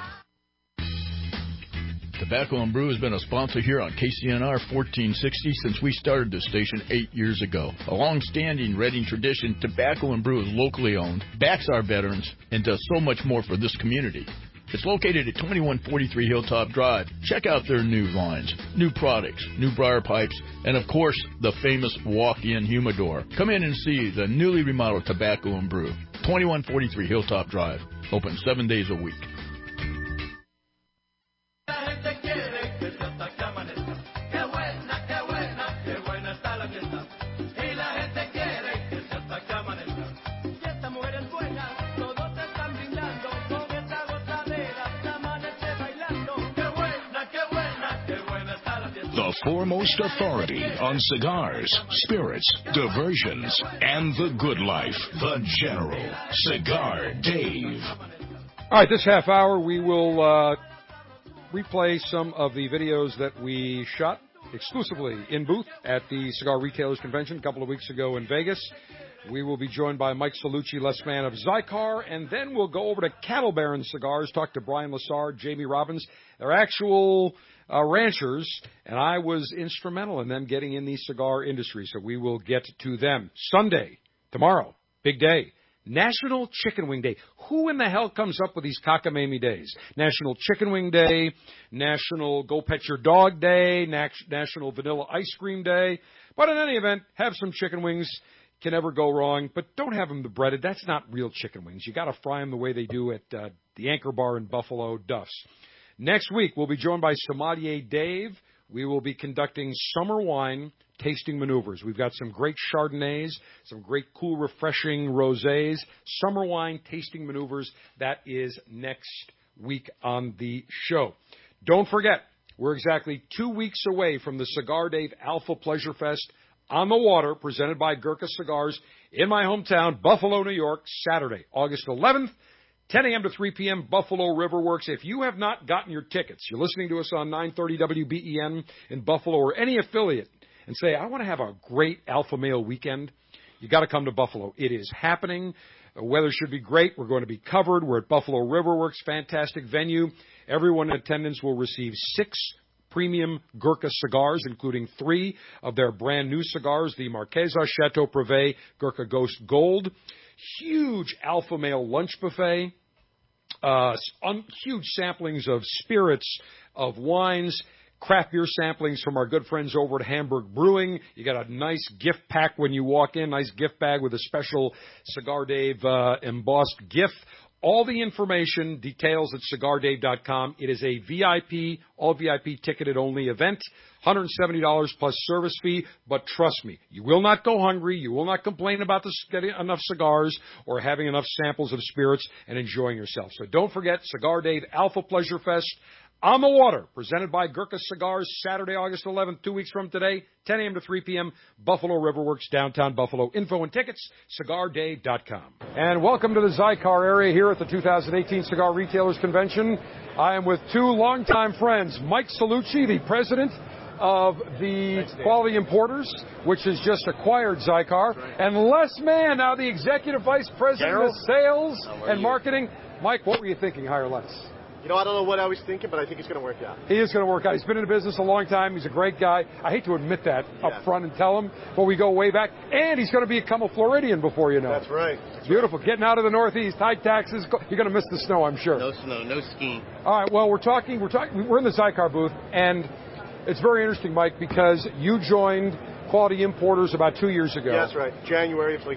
Tobacco and Brew has been a sponsor here on KCNR 1460 since we started this station 8 years ago. A long-standing Reading tradition, Tobacco and Brew is locally owned, backs our veterans, and does so much more for this community. It's located at 2143 Hilltop Drive. Check out their new lines, new products, new briar pipes, and of course, the famous walk-in humidor. Come in and see the newly remodeled Tobacco and Brew. 2143 Hilltop Drive. Open 7 days a week. the foremost authority on cigars, spirits, diversions, and the good life. The General, Cigar Dave. All right, this half hour we will replay some of the videos that we shot exclusively in booth at the Cigar Retailers Convention a couple of weeks ago in Vegas. We will be joined by Mike Salucci, Les Mann of Zycar, and then we'll go over to Cattle Baron Cigars, talk to Brian Lassard, Jamie Robbins. They're actual ranchers, and I was instrumental in them getting in the cigar industry, so we will get to them. Sunday, tomorrow, big day. National Chicken Wing Day. Who in the hell comes up with these cockamamie days? National Chicken Wing Day, National Go Pet Your Dog Day, National Vanilla Ice Cream Day. But in any event, have some chicken wings. Can never go wrong, but don't have them breaded. That's not real chicken wings. You got to fry them the way they do at the Anchor Bar in Buffalo, Duff's. Next week, we'll be joined by Sommelier Dave. We will be conducting summer wine tasting maneuvers. We've got some great Chardonnays, some great cool, refreshing rosés, summer wine tasting maneuvers. That is next week on the show. Don't forget, we're exactly 2 weeks away from the Cigar Dave Alpha Pleasure Fest on the water, presented by Gurkha Cigars in my hometown, Buffalo, New York, Saturday, August 11th, 10 a.m. to 3 p.m., Buffalo River Works. If you have not gotten your tickets, you're listening to us on 930 WBEN in Buffalo or any affiliate, and say, I want to have a great Alpha Male weekend, you got to come to Buffalo. It is happening. The weather should be great. We're going to be covered. We're at Buffalo River Works, fantastic venue. Everyone in attendance will receive 6 premium Gurkha cigars, including 3 of their brand new cigars, the Marquesa Chateau Privé Gurkha Ghost Gold. Huge Alpha Male lunch buffet. Huge samplings of spirits, of wines, craft beer samplings from our good friends over at Hamburg Brewing. You got a nice gift pack when you walk in, nice gift bag with a special Cigar Dave embossed gift. All the information, details at CigarDave.com. It is a VIP, all VIP ticketed only event. $170 plus service fee, but trust me, you will not go hungry. You will not complain about getting enough cigars or having enough samples of spirits and enjoying yourself. So don't forget, Cigar Dave Alpha Pleasure Fest on the water, presented by Gurkha Cigars, Saturday, August 11th, 2 weeks from today, 10 a.m. to 3 p.m., Buffalo River Works, downtown Buffalo. Info and tickets, CigarDave.com. And welcome to the Zycar area here at the 2018 Cigar Retailers Convention. I am with 2 longtime friends, Mike Salucci, the president of the Quality Importers, which has just acquired Zycar, and Les Mann, now the executive vice president of sales and marketing. Mike, what were you thinking, hire Les? You know, I don't know what I was thinking, but I think it's going to work out. He is going to work out. He's been in the business a long time. He's a great guy. I hate to admit that up front and tell him, but we go way back. And he's going to become a Floridian before you know. That's right. Beautiful. Getting out of the Northeast, high taxes. You're going to miss the snow, I'm sure. No snow, no skiing. All right, well, we're in the Zycar booth, and it's very interesting, Mike, because you joined Quality Importers about 2 years ago. Yeah, that's right. January of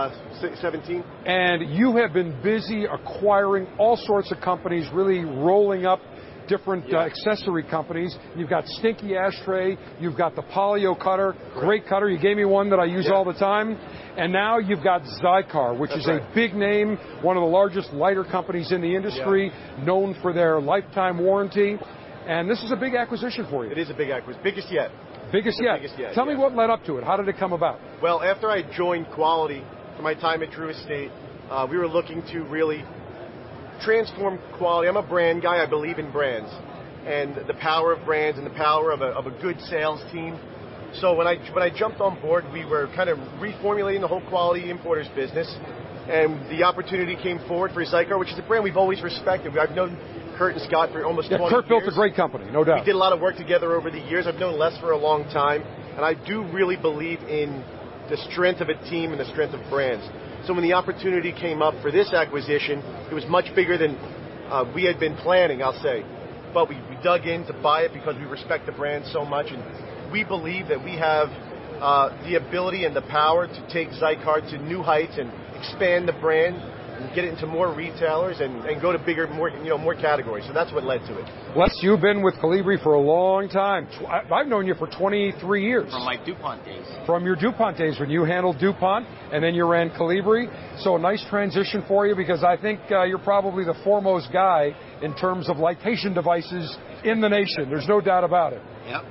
17. And you have been busy acquiring all sorts of companies, really rolling up different accessory companies. You've got Stinky Ashtray. You've got the Polio Cutter. Great cutter. You gave me one that I use all the time. And now you've got Zycar, which is a big name, one of the largest lighter companies in the industry, known for their lifetime warranty. And this is a big acquisition for you. It is a big acquisition. Biggest yet. Biggest yet. Tell me what led up to it. How did it come about? Well, after I joined Quality for my time at Drew Estate, we were looking to really transform Quality. I'm a brand guy. I believe in brands and the power of brands and the power of a good sales team. So when I jumped on board, we were kind of reformulating the whole Quality Importers business, and the opportunity came forward for Zycar, which is a brand we've always respected. I've known Kurt and Scott for almost 20 years. Kurt built a great company, no doubt. We did a lot of work together over the years. I've known Les for a long time, and I do really believe in the strength of a team and the strength of brands. So when the opportunity came up for this acquisition, it was much bigger than we had been planning, I'll say. But we dug in to buy it because we respect the brand so much, and we believe that we have the ability and the power to take Zycar to new heights and expand the brand and get it into more retailers and go to bigger, more categories. So that's what led to it. Les, you've been with Colibri for a long time. I've known you for 23 years. From my DuPont days. From your DuPont days when you handled DuPont and then you ran Colibri. So a nice transition for you because I think you're probably the foremost guy in terms of lightation devices in the nation. There's no doubt about it. Yep.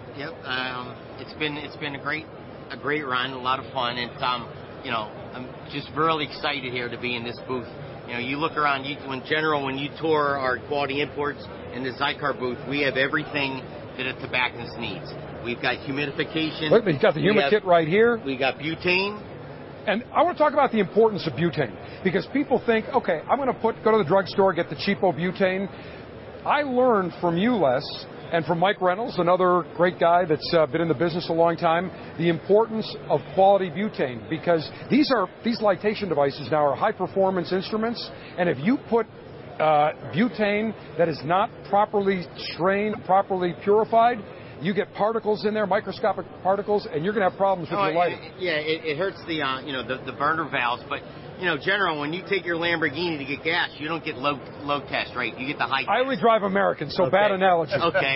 It's been a great run, a lot of fun, and I'm just really excited here to be in this booth. You look around, when you tour our quality imports in the Zycar booth, we have everything that a tobacconist needs. We've got humidification. Look, you've got the HumiKit right here. We got butane. And I want to talk about the importance of butane because people think, okay, I'm going to go to the drugstore, get the cheapo butane. I learned from you, Les, and from Mike Reynolds, another great guy that's been in the business a long time, the importance of quality butane because these lightation devices now are high-performance instruments, and if you put butane that is not properly strained, properly purified, you get particles in there, microscopic particles, and you're going to have problems with your lighting. It hurts the burner valves, but General, when you take your Lamborghini to get gas, you don't get low test, right? You get the high test. I only drive American, so bad analogy. Okay.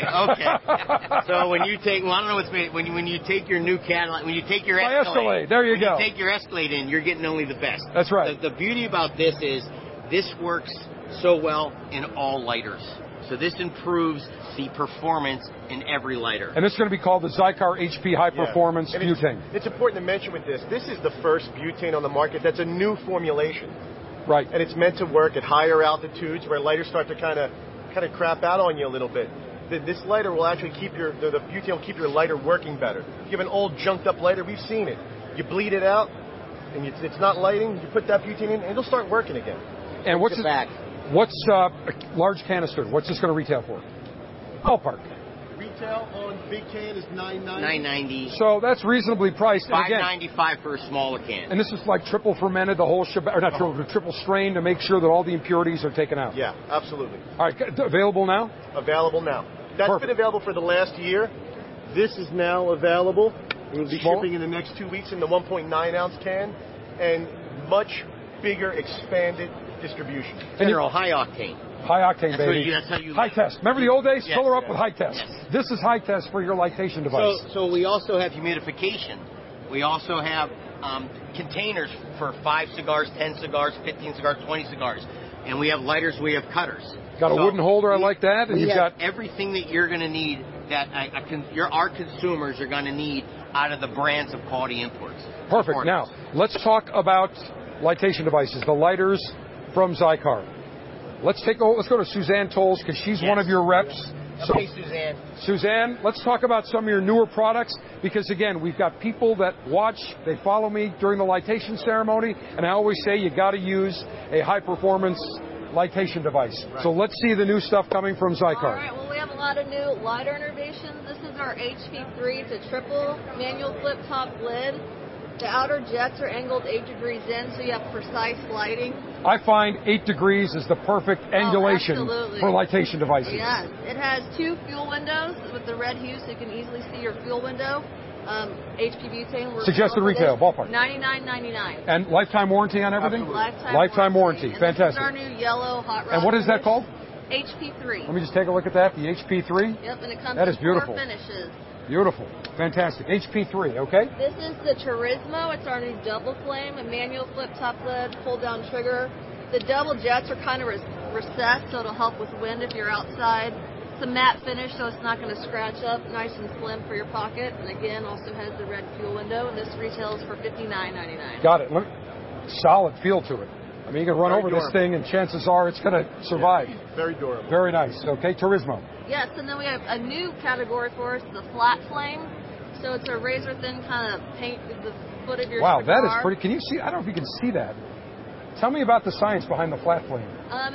So when you take, I don't know what's made, when you take your new Cadillac, when you take your Escalade, there you go. When you take your Escalade in, you're getting only the best. That's right. The beauty about this is this works so well in all lighters. So this improves the performance in every lighter. And this is going to be called the Zycar HP High Performance Butane. It's important to mention with this is the first butane on the market that's a new formulation. Right. And it's meant to work at higher altitudes where lighters start to kind of crap out on you a little bit. This lighter will actually keep the butane will keep your lighter working better. If you have an old junked up lighter, we've seen it. You bleed it out and it's not lighting, you put that butane in and it'll start working again. And what's a large canister? What's this going to retail for? Ballpark. Retail on big can is $9.90. So that's reasonably priced. $5.95 for a smaller can. And this is like triple fermented, the whole shebang, or not triple strained to make sure that all the impurities are taken out. Yeah, absolutely. All right, available now? Available now. That's been available for the last year. This is now available. We'll be shipping in the next 2 weeks in the 1.9 ounce can and much bigger, expanded distribution. General high octane. High octane, baby. That's how you high test. Remember the old days? Yes. Fill her up with high test. Yes. This is high test for your lightation device. So we also have humidification. We also have containers for 5 cigars, 10 cigars, 15 cigars, 20 cigars. And we have lighters, we have cutters. Got a wooden holder, I like that. And you've got everything that you're going to need that our consumers are going to need out of the brands of quality imports. Perfect. Now, let's talk about lightation devices, the lighters from Zycar. Let's go to Suzanne Tolles because she's one of your reps. Hey, Suzanne. Suzanne, let's talk about some of your newer products because, again, we've got people that watch, they follow me during the lightation ceremony, and I always say you got to use a high-performance lightation device. Right. So let's see the new stuff coming from Zycar. All right, well, we have a lot of new lighter innovations. This is our HP3. It's a triple manual flip-top lid. The outer jets are angled 8 degrees in, so you have precise lighting. I find 8 degrees is the perfect angulation for lightation devices. Yes. It has 2 fuel windows with the red hue, so you can easily see your fuel window. HP butane. Suggested retail, ballpark. $99.99. And lifetime warranty on everything? Lifetime warranty. And fantastic. This is our new yellow hot rod. And what is that called? HP3. Let me just take a look at that. The HP3. Yep, and it comes that with is beautiful. 4 finishes. Beautiful. Fantastic. HP3, okay? This is the Turismo. It's our new double flame, a manual flip-top lid, pull-down trigger. The double jets are kind of recessed, so it'll help with wind if you're outside. It's a matte finish, so it's not going to scratch up. Nice and slim for your pocket. And again, also has the red fuel window, and this retails for $59.99. Got it. Solid feel to it. I mean, you can run over this thing, and chances are it's going to survive. Yeah. Very durable. Very nice. Okay, Turismo. Yes, and then we have a new category for us, the flat flame. So it's a razor-thin kind of paint the foot of your cigar. Wow, that is pretty. Can you see? I don't know if you can see that. Tell me about the science behind the flat flame.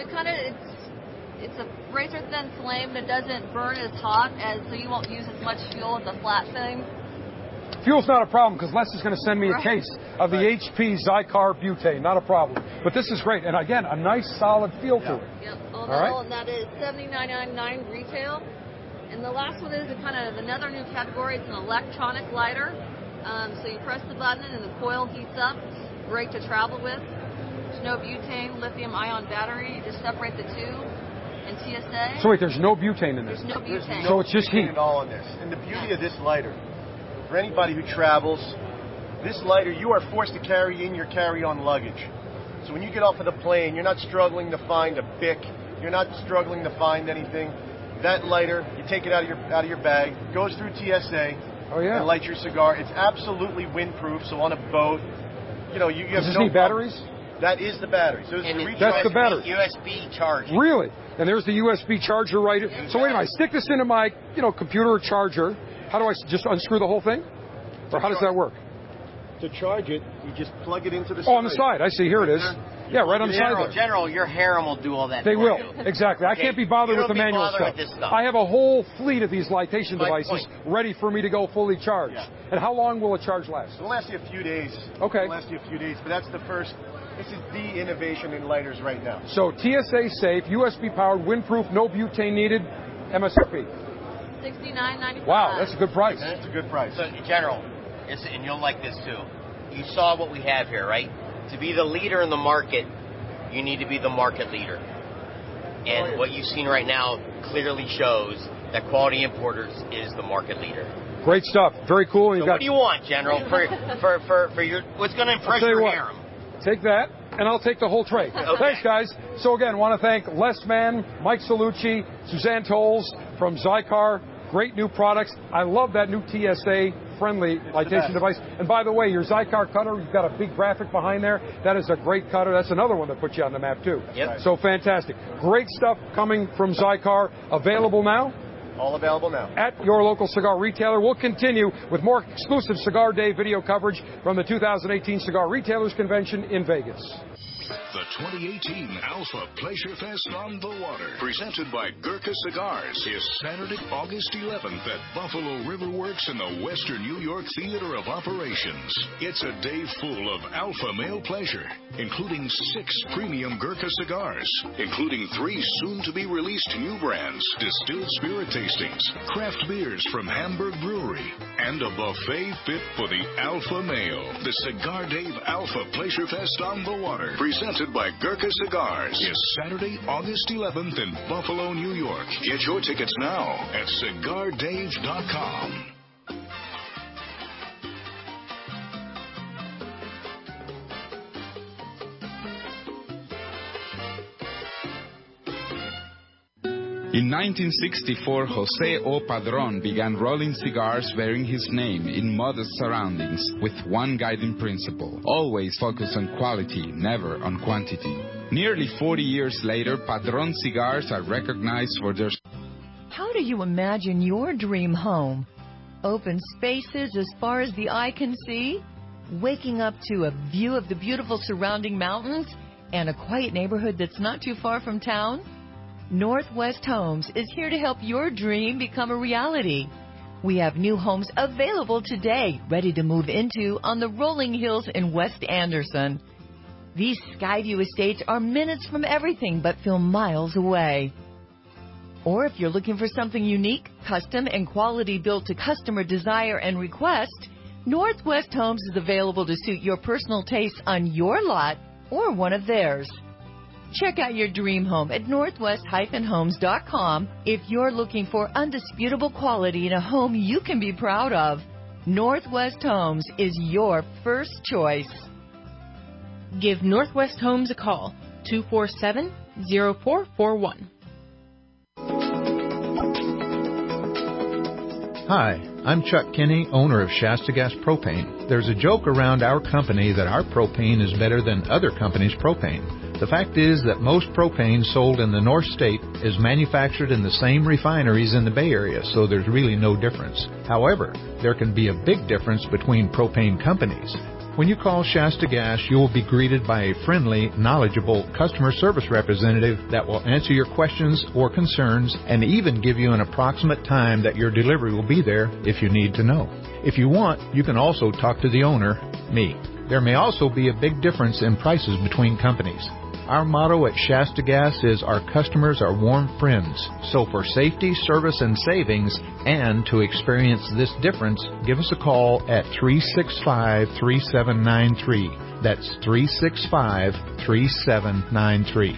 It's a razor-thin flame that doesn't burn as hot, so you won't use as much fuel with the flat flame. Fuel's not a problem because Les is going to send me a case of the HP Zycar butane. Not a problem. But this is great. And again, a nice solid feel to it. Yep. All right. And that is $79.99 retail. And the last one is another new category. It's an electronic lighter. So you press the button and the coil heats up. It's great to travel with. There's no butane, lithium-ion battery. You just separate the two in TSA. So wait, there's no butane in this? There's no butane. So it's just heat. At all in this. And the beauty of this lighter, for anybody who travels, this lighter, you are forced to carry in your carry-on luggage. So when you get off of the plane, you're not struggling to find a Bic. You're not struggling to find anything. That lighter, you take it out of your bag, goes through TSA, and light your cigar. It's absolutely windproof. So on a boat, you know, you have Does this no need batteries? That is the battery. So that's the battery. USB charging. Really? And there's the USB charger right here. So wait a minute, I stick this into my, computer charger. How do I just unscrew the whole thing? Or how does that work? To charge it, you just plug it into the side. Oh, on the side. I see. Here it is. Yeah, right on the side there. General, your harem will do all that. They will. You. Exactly. I can't be bothered with the manual stuff. I have a whole fleet of these lightation devices ready for me to go fully charged. Yeah. And how long will a charge last? It'll last you a few days. Okay. It'll last you a few days, but that's the first. This is the innovation in lighters right now. So TSA safe, USB powered, windproof, no butane needed, MSRP. $69.95. Wow, that's a good price. That's a good price. So, General, and you'll like this too. You saw what we have here, right? To be the leader in the market, you need to be the market leader. And what you've seen right now clearly shows that Quality Importers is the market leader. Great stuff. Very cool. So what do you want, General, for your what's going to impress your harem? Take that, and I'll take the whole tray. Okay. Thanks, guys. So again, want to thank Les Mann, Mike Salucci, Suzanne Tolles from Zycar. Great new products. I love that new TSA-friendly lightation device. And by the way, your Zycar cutter, you've got a big graphic behind there. That is a great cutter. That's another one that puts you on the map, too. Yep. So fantastic. Great stuff coming from Zycar. Available now? All available now. At your local cigar retailer. We'll continue with more exclusive Cigar Day video coverage from the 2018 Cigar Retailers Convention in Vegas. The 2018 Alpha Pleasure Fest on the Water, presented by Gurkha Cigars, is Saturday, August 11th at Buffalo River Works in the Western New York Theater of Operations. It's a day full of alpha male pleasure, including 6 premium Gurkha cigars, including 3 soon-to-be-released new brands, distilled spirit tastings, craft beers from Hamburg Brewery, and a buffet fit for the alpha male. The Cigar Dave Alpha Pleasure Fest on the Water, presented by Gurkha Cigars, is Saturday, August 11th in Buffalo, New York. Get your tickets now at CigarDave.com. In 1964, Jose O. Padron began rolling cigars bearing his name in modest surroundings with one guiding principle: always focus on quality, never on quantity. Nearly 40 years later, Padron cigars are recognized for their... How do you imagine your dream home? Open spaces as far as the eye can see? Waking up to a view of the beautiful surrounding mountains and a quiet neighborhood that's not too far from town? Northwest Homes is here to help your dream become a reality. We have new homes available today, ready to move into on the rolling hills in West Anderson. These Skyview estates are minutes from everything but feel miles away. Or if you're looking for something unique, custom, and quality built to customer desire and request, Northwest Homes is available to suit your personal tastes on your lot or one of theirs. Check out your dream home at northwest-homes.com if you're looking for undisputable quality in a home you can be proud of. Northwest Homes is your first choice. Give Northwest Homes a call, 247-0441. Hi, I'm Chuck Kinney, owner of Shasta Gas Propane. There's a joke around our company that our propane is better than other companies' propane. The fact is that most propane sold in the North State is manufactured in the same refineries in the Bay Area, so there's really no difference. However, there can be a big difference between propane companies. When you call Shasta Gas, you will be greeted by a friendly, knowledgeable customer service representative that will answer your questions or concerns and even give you an approximate time that your delivery will be there if you need to know. If you want, you can also talk to the owner, me. There may also be a big difference in prices between companies. Our motto at Shasta Gas is our customers are warm friends. So for safety, service, and savings, and to experience this difference, give us a call at 365-3793. That's 365-3793.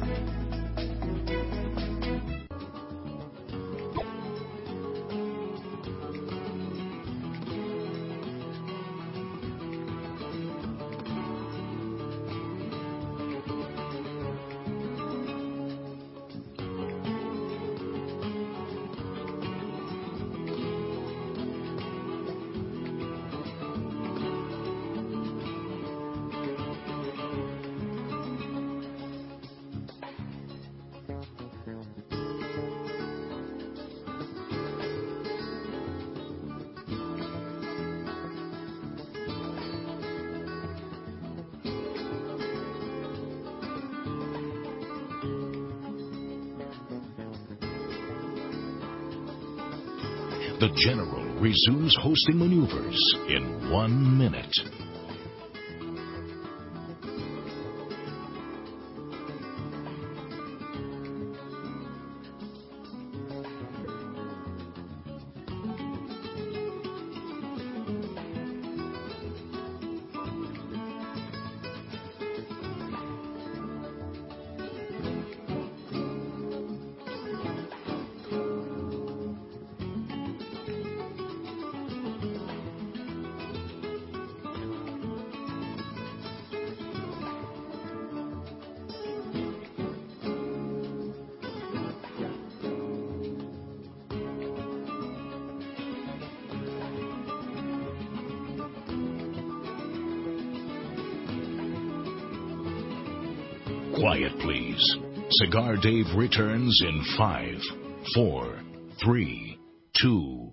The General resumes hosting maneuvers in 1 minute. Quiet, please. Cigar Dave returns in 5, 4, 3, 2.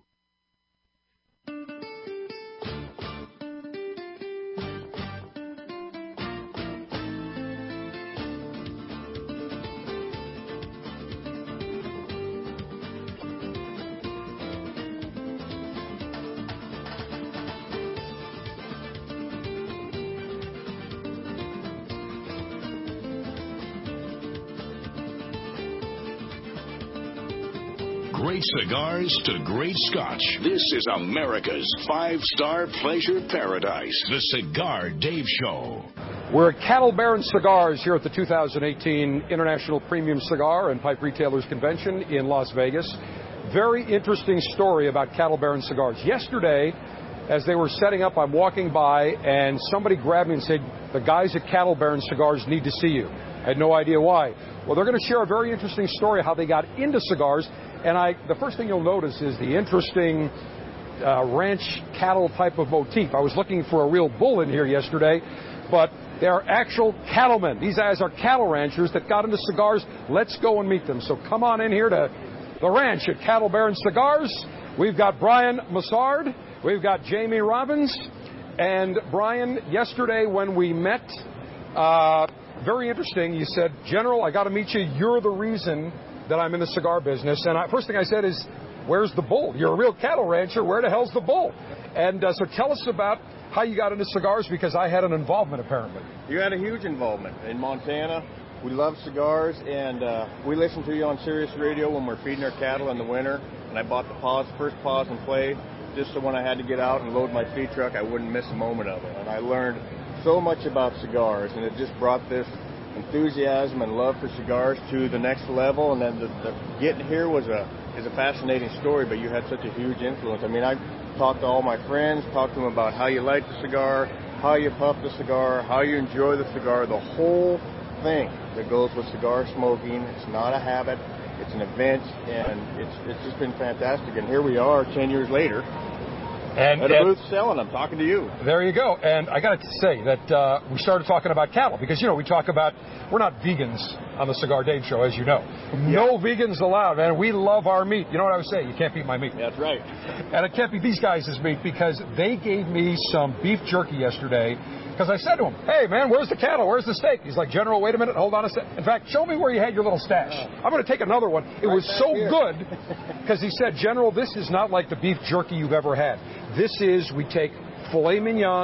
Great cigars to great scotch. This is America's 5-star pleasure paradise. The Cigar Dave Show. We're at Cattle Baron Cigars here at the 2018 International Premium Cigar and Pipe Retailers Convention in Las Vegas. Very interesting story about Cattle Baron Cigars. Yesterday, as they were setting up, I'm walking by and somebody grabbed me and said, the guys at Cattle Baron Cigars need to see you. I had no idea why. Well, they're going to share a very interesting story how they got into cigars. And the first thing you'll notice is the interesting ranch cattle type of motif. I was looking for a real bull in here yesterday, but they're actual cattlemen. These guys are cattle ranchers that got into cigars. Let's go and meet them. So come on in here to the ranch at Cattle Baron Cigars. We've got Brian Massard. We've got Jamie Robbins. And Brian, yesterday when we met, very interesting, you said, General, I got to meet you. You're the reason that I'm in the cigar business. And first thing I said is, where's the bull? You're a real cattle rancher. Where the hell's the bull? And so tell us about how you got into cigars, because I had an involvement, apparently. You had a huge involvement. In Montana, we love cigars, and we listen to you on Sirius Radio when we're feeding our cattle in the winter. And I bought the first pause and play, just so when I had to get out and load my feed truck, I wouldn't miss a moment of it. And I learned so much about cigars, and it just brought this enthusiasm and love for cigars to the next level. And then the getting here is a fascinating story, but you had such a huge influence. I mean, I talked to all my friends, talked to them about how you light the cigar, how you puff the cigar, how you enjoy the cigar, the whole thing that goes with cigar smoking. It's not a habit, it's an event, and it's just been fantastic. And here we are 10 years later. And at a booth selling them, talking to you. There you go. And I got to say that we started talking about cattle because, we talk about, we're not vegans on the Cigar Dave Show, as you know. No vegans allowed, man. We love our meat. You know what I was saying? You can't beat my meat. That's right. And it can't beat these guys' meat because they gave me some beef jerky yesterday. Because I said to him, hey, man, where's the cattle? Where's the steak? He's like, General, wait a minute. Hold on a second. In fact, show me where you had your little stash. I'm going to take another one. It was so good because he said, General, this is not like the beef jerky you've ever had. This is, we take filet mignon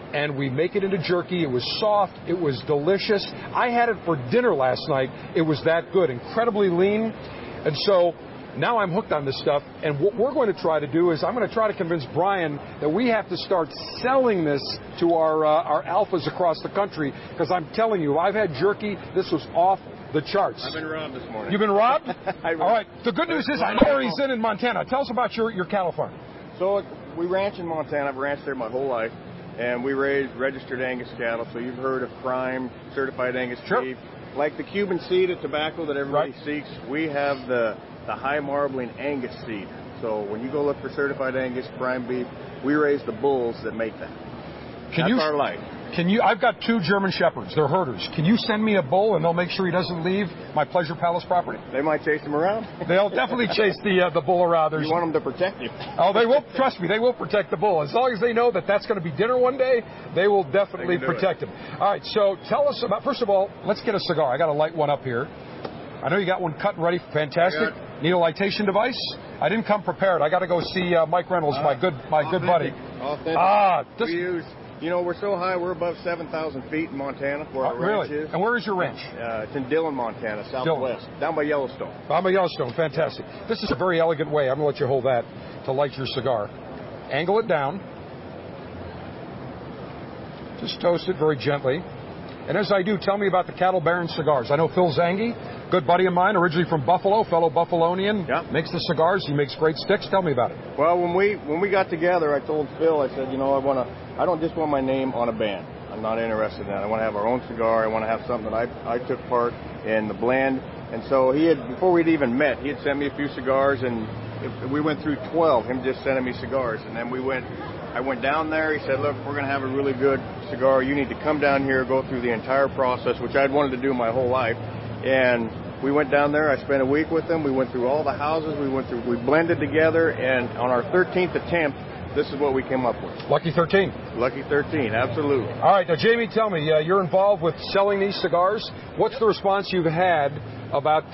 and we make it into jerky. It was soft. It was delicious. I had it for dinner last night. It was that good, incredibly lean. And so now I'm hooked on this stuff. And what we're going to try to do is I'm going to try to convince Brian that we have to start selling this to our alphas across the country, because I'm telling you, I've had jerky. This was off the charts. I've been robbed this morning. You've been robbed? All right. The good news is I know where he's in Montana. Tell us about your cattle farm. So we ranch in Montana. I've ranched there my whole life. And we raise registered Angus cattle. So you've heard of prime, certified Angus beef. Like the Cuban seed of tobacco that everybody seeks, we have the high marbling Angus seed. So when you go look for certified Angus prime beef, we raise the bulls that make that. That's our life. I've got 2 German Shepherds. They're herders. Can you send me a bull and they'll make sure he doesn't leave my Pleasure Palace property? They might chase him around. They'll definitely chase the bull around. You want them to protect you. Oh, they will. Trust me, they will protect the bull. As long as they know that that's going to be dinner one day, they will definitely protect him. All right, so tell us about, first of all, let's get a cigar. I got to light one up here. I know you got one cut and ready. Fantastic. Need a lightation device? I didn't come prepared. I got to go see Mike Reynolds, my good buddy. Authentic. We're so high, we're above 7,000 feet in Montana where our ranch is. And where is your ranch? It's in Dillon, Montana, southwest, down by Yellowstone. Down by Yellowstone, fantastic. This is a very elegant way. I'm going to let you hold that to light your cigar. Angle it down. Just toast it very gently. And as I do, tell me about the Cattle Baron cigars. I know Phil Zangi, good buddy of mine, originally from Buffalo, fellow Buffalonian, makes the cigars. He makes great sticks. Tell me about it. Well, when we got together, I told Phil, I said, I don't just want my name on a band. I'm not interested in that. I want to have our own cigar. I want to have something that I took part in the blend. And so before we'd even met, he had sent me a few cigars, and we went through 12, him just sending me cigars. And then I went down there. He said, look, we're going to have a really good cigar. You need to come down here, go through the entire process, which I'd wanted to do my whole life. And we went down there. I spent a week with him. We went through all the houses. We blended together. And on our 13th attempt, this is what we came up with. Lucky 13. Lucky 13, absolutely. All right. Now, Jamie, tell me, you're involved with selling these cigars. What's the response you've had about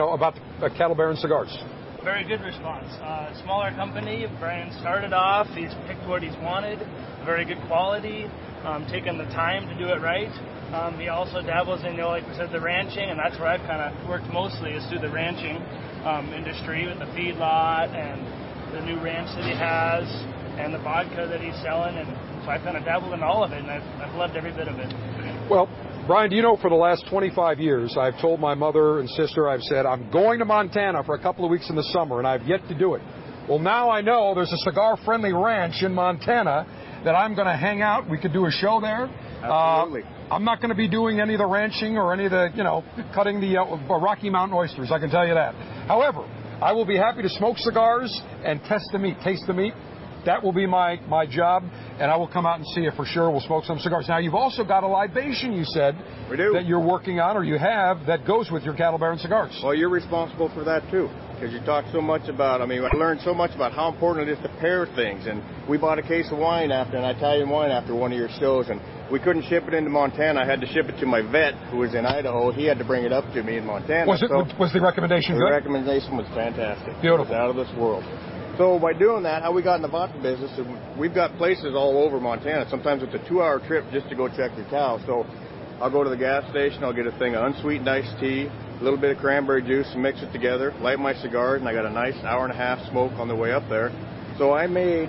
the Cattle Baron cigars? Very good response. Smaller company. Brian started off. He's picked what he's wanted. Very good quality. Taken the time to do it right. He also dabbles in, like we said, the ranching, and that's where I've kind of worked mostly is through the ranching industry with the feedlot and the new ranch that he has and the vodka that he's selling. And so I kind of dabbled in all of it, and I've loved every bit of it. Well, Brian, do you know for the last 25 years, I've told my mother and sister, I've said, I'm going to Montana for a couple of weeks in the summer, and I've yet to do it. Well, now I know there's a cigar-friendly ranch in Montana that I'm going to hang out. We could do a show there. Absolutely. I'm not going to be doing any of the ranching or any of the, cutting the Rocky Mountain oysters, I can tell you that. However, I will be happy to smoke cigars and taste the meat. That will be my job, and I will come out and see you for sure. We'll smoke some cigars. Now, you've also got a libation, you said, that you're working on, or you have, that goes with your Cattle Baron cigars. Well, you're responsible for that, too, because you talk so much about, I learned so much about how important it is to pair things, and we bought a case of wine an Italian wine after one of your shows, and we couldn't ship it into Montana. I had to ship it to my vet, who was in Idaho. He had to bring it up to me in Montana. Was the recommendation good? The recommendation was fantastic. Beautiful. It was out of this world. So by doing that, how we got in the vodka business, we've got places all over Montana. Sometimes it's a 2-hour trip just to go check your cows. So I'll go to the gas station, I'll get a thing of unsweetened iced tea, a little bit of cranberry juice, and mix it together, light my cigars, and I got a nice 1.5-hour smoke on the way up there. So I made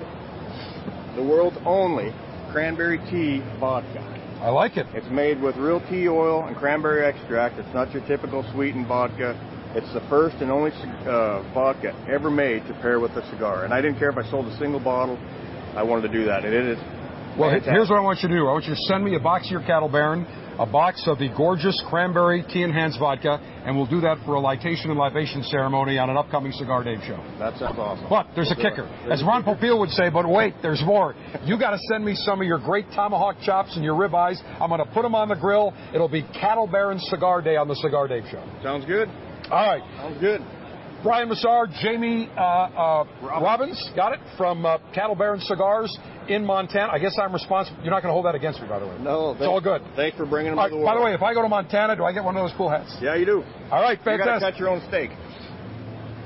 the world's only cranberry tea vodka. I like it. It's made with real tea oil and cranberry extract. It's not your typical sweetened vodka. It's the first and only vodka ever made to pair with a cigar. And I didn't care if I sold a single bottle. I wanted to do that. And it is fantastic. Here's what I want you to do. I want you to send me a box of your Cattle Baron, a box of the gorgeous cranberry tea-enhanced vodka, and we'll do that for a litation and libation ceremony on an upcoming Cigar Dave show. That sounds awesome. But there's a kicker. As Ron Popeil would say, but wait, there's more. You got to send me some of your great tomahawk chops and your ribeyes. I'm going to put them on the grill. It'll be Cattle Baron Cigar Day on the Cigar Dave show. Sounds good. All right. Sounds good. Brian Massar, Jamie Robbins, got it, from Cattle Baron Cigars in Montana. I guess I'm responsible. You're not going to hold that against me, by the way. No. It's all good. Thanks for bringing them to the world. By the way, if I go to Montana, do I get one of those cool hats? Yeah, you do. All right, fantastic. You got to cut your own steak.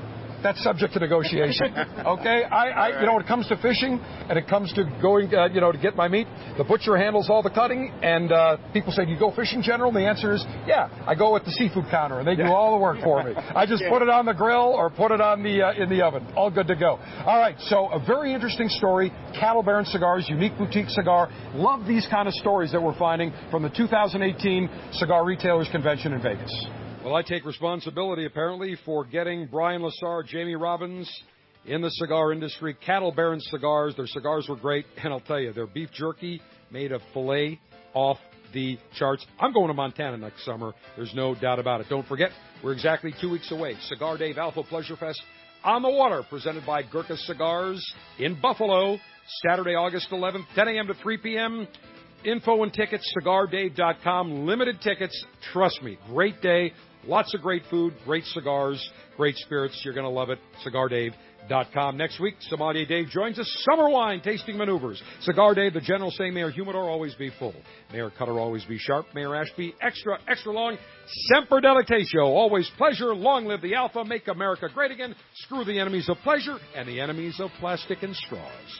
that's subject to negotiation. Okay? When it comes to fishing and it comes to going, to get my meat, the butcher handles all the cutting, and people say, do you go fishing, General? And the answer is, yeah, I go at the seafood counter, and they do all the work for me. I just put it on the grill or put it on in the oven. All good to go. All right, so a very interesting story. Cattle Baron Cigars, unique boutique cigar. Love these kind of stories that we're finding from the 2018 Cigar Retailers Convention in Vegas. Well, I take responsibility, apparently, for getting Brian Lassar, Jamie Robbins in the cigar industry. Cattle Baron Cigars, their cigars were great, and I'll tell you, their beef jerky made of filet off the charts. I'm going to Montana next summer. There's no doubt about it. Don't forget, we're exactly 2 weeks away. Cigar Dave Alpha Pleasure Fest on the water, presented by Gurkha Cigars in Buffalo, Saturday, August 11th, 10 a.m. to 3 p.m. Info and tickets, cigardave.com. Limited tickets. Trust me. Great day. Lots of great food, great cigars, great spirits. You're going to love it. CigarDave.com. Next week, Sommelier Dave joins us. Summer wine tasting maneuvers. Cigar Dave, the General saying, Mayor Humidor, always be full. Mayor Cutter, always be sharp. Mayor Ashby, extra, extra long. Semper Delectatio, always pleasure. Long live the Alpha. Make America great again. Screw the enemies of pleasure and the enemies of plastic and straws.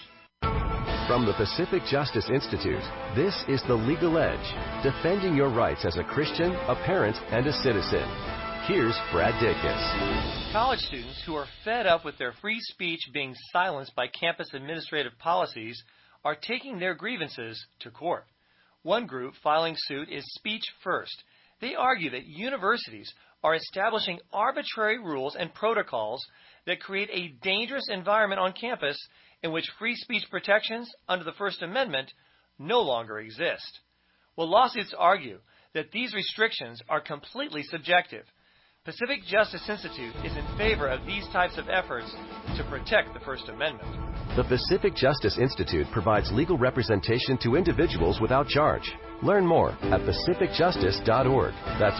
From the Pacific Justice Institute, this is The Legal Edge, defending your rights as a Christian, a parent, and a citizen. Here's Brad Dacus. College students who are fed up with their free speech being silenced by campus administrative policies are taking their grievances to court. One group filing suit is Speech First. They argue that universities are establishing arbitrary rules and protocols that create a dangerous environment on campus in which free speech protections under the First Amendment no longer exist. Well, lawsuits argue that these restrictions are completely subjective. Pacific Justice Institute is in favor of these types of efforts to protect the First Amendment. The Pacific Justice Institute provides legal representation to individuals without charge. Learn more at pacificjustice.org. That's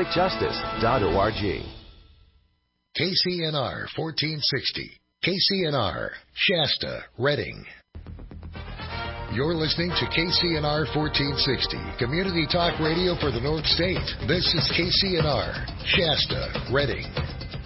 pacificjustice.org. KCNR 1460. KCNR, Shasta, Redding. You're listening to KCNR 1460, community talk radio for the North State. This is KCNR, Shasta, Redding.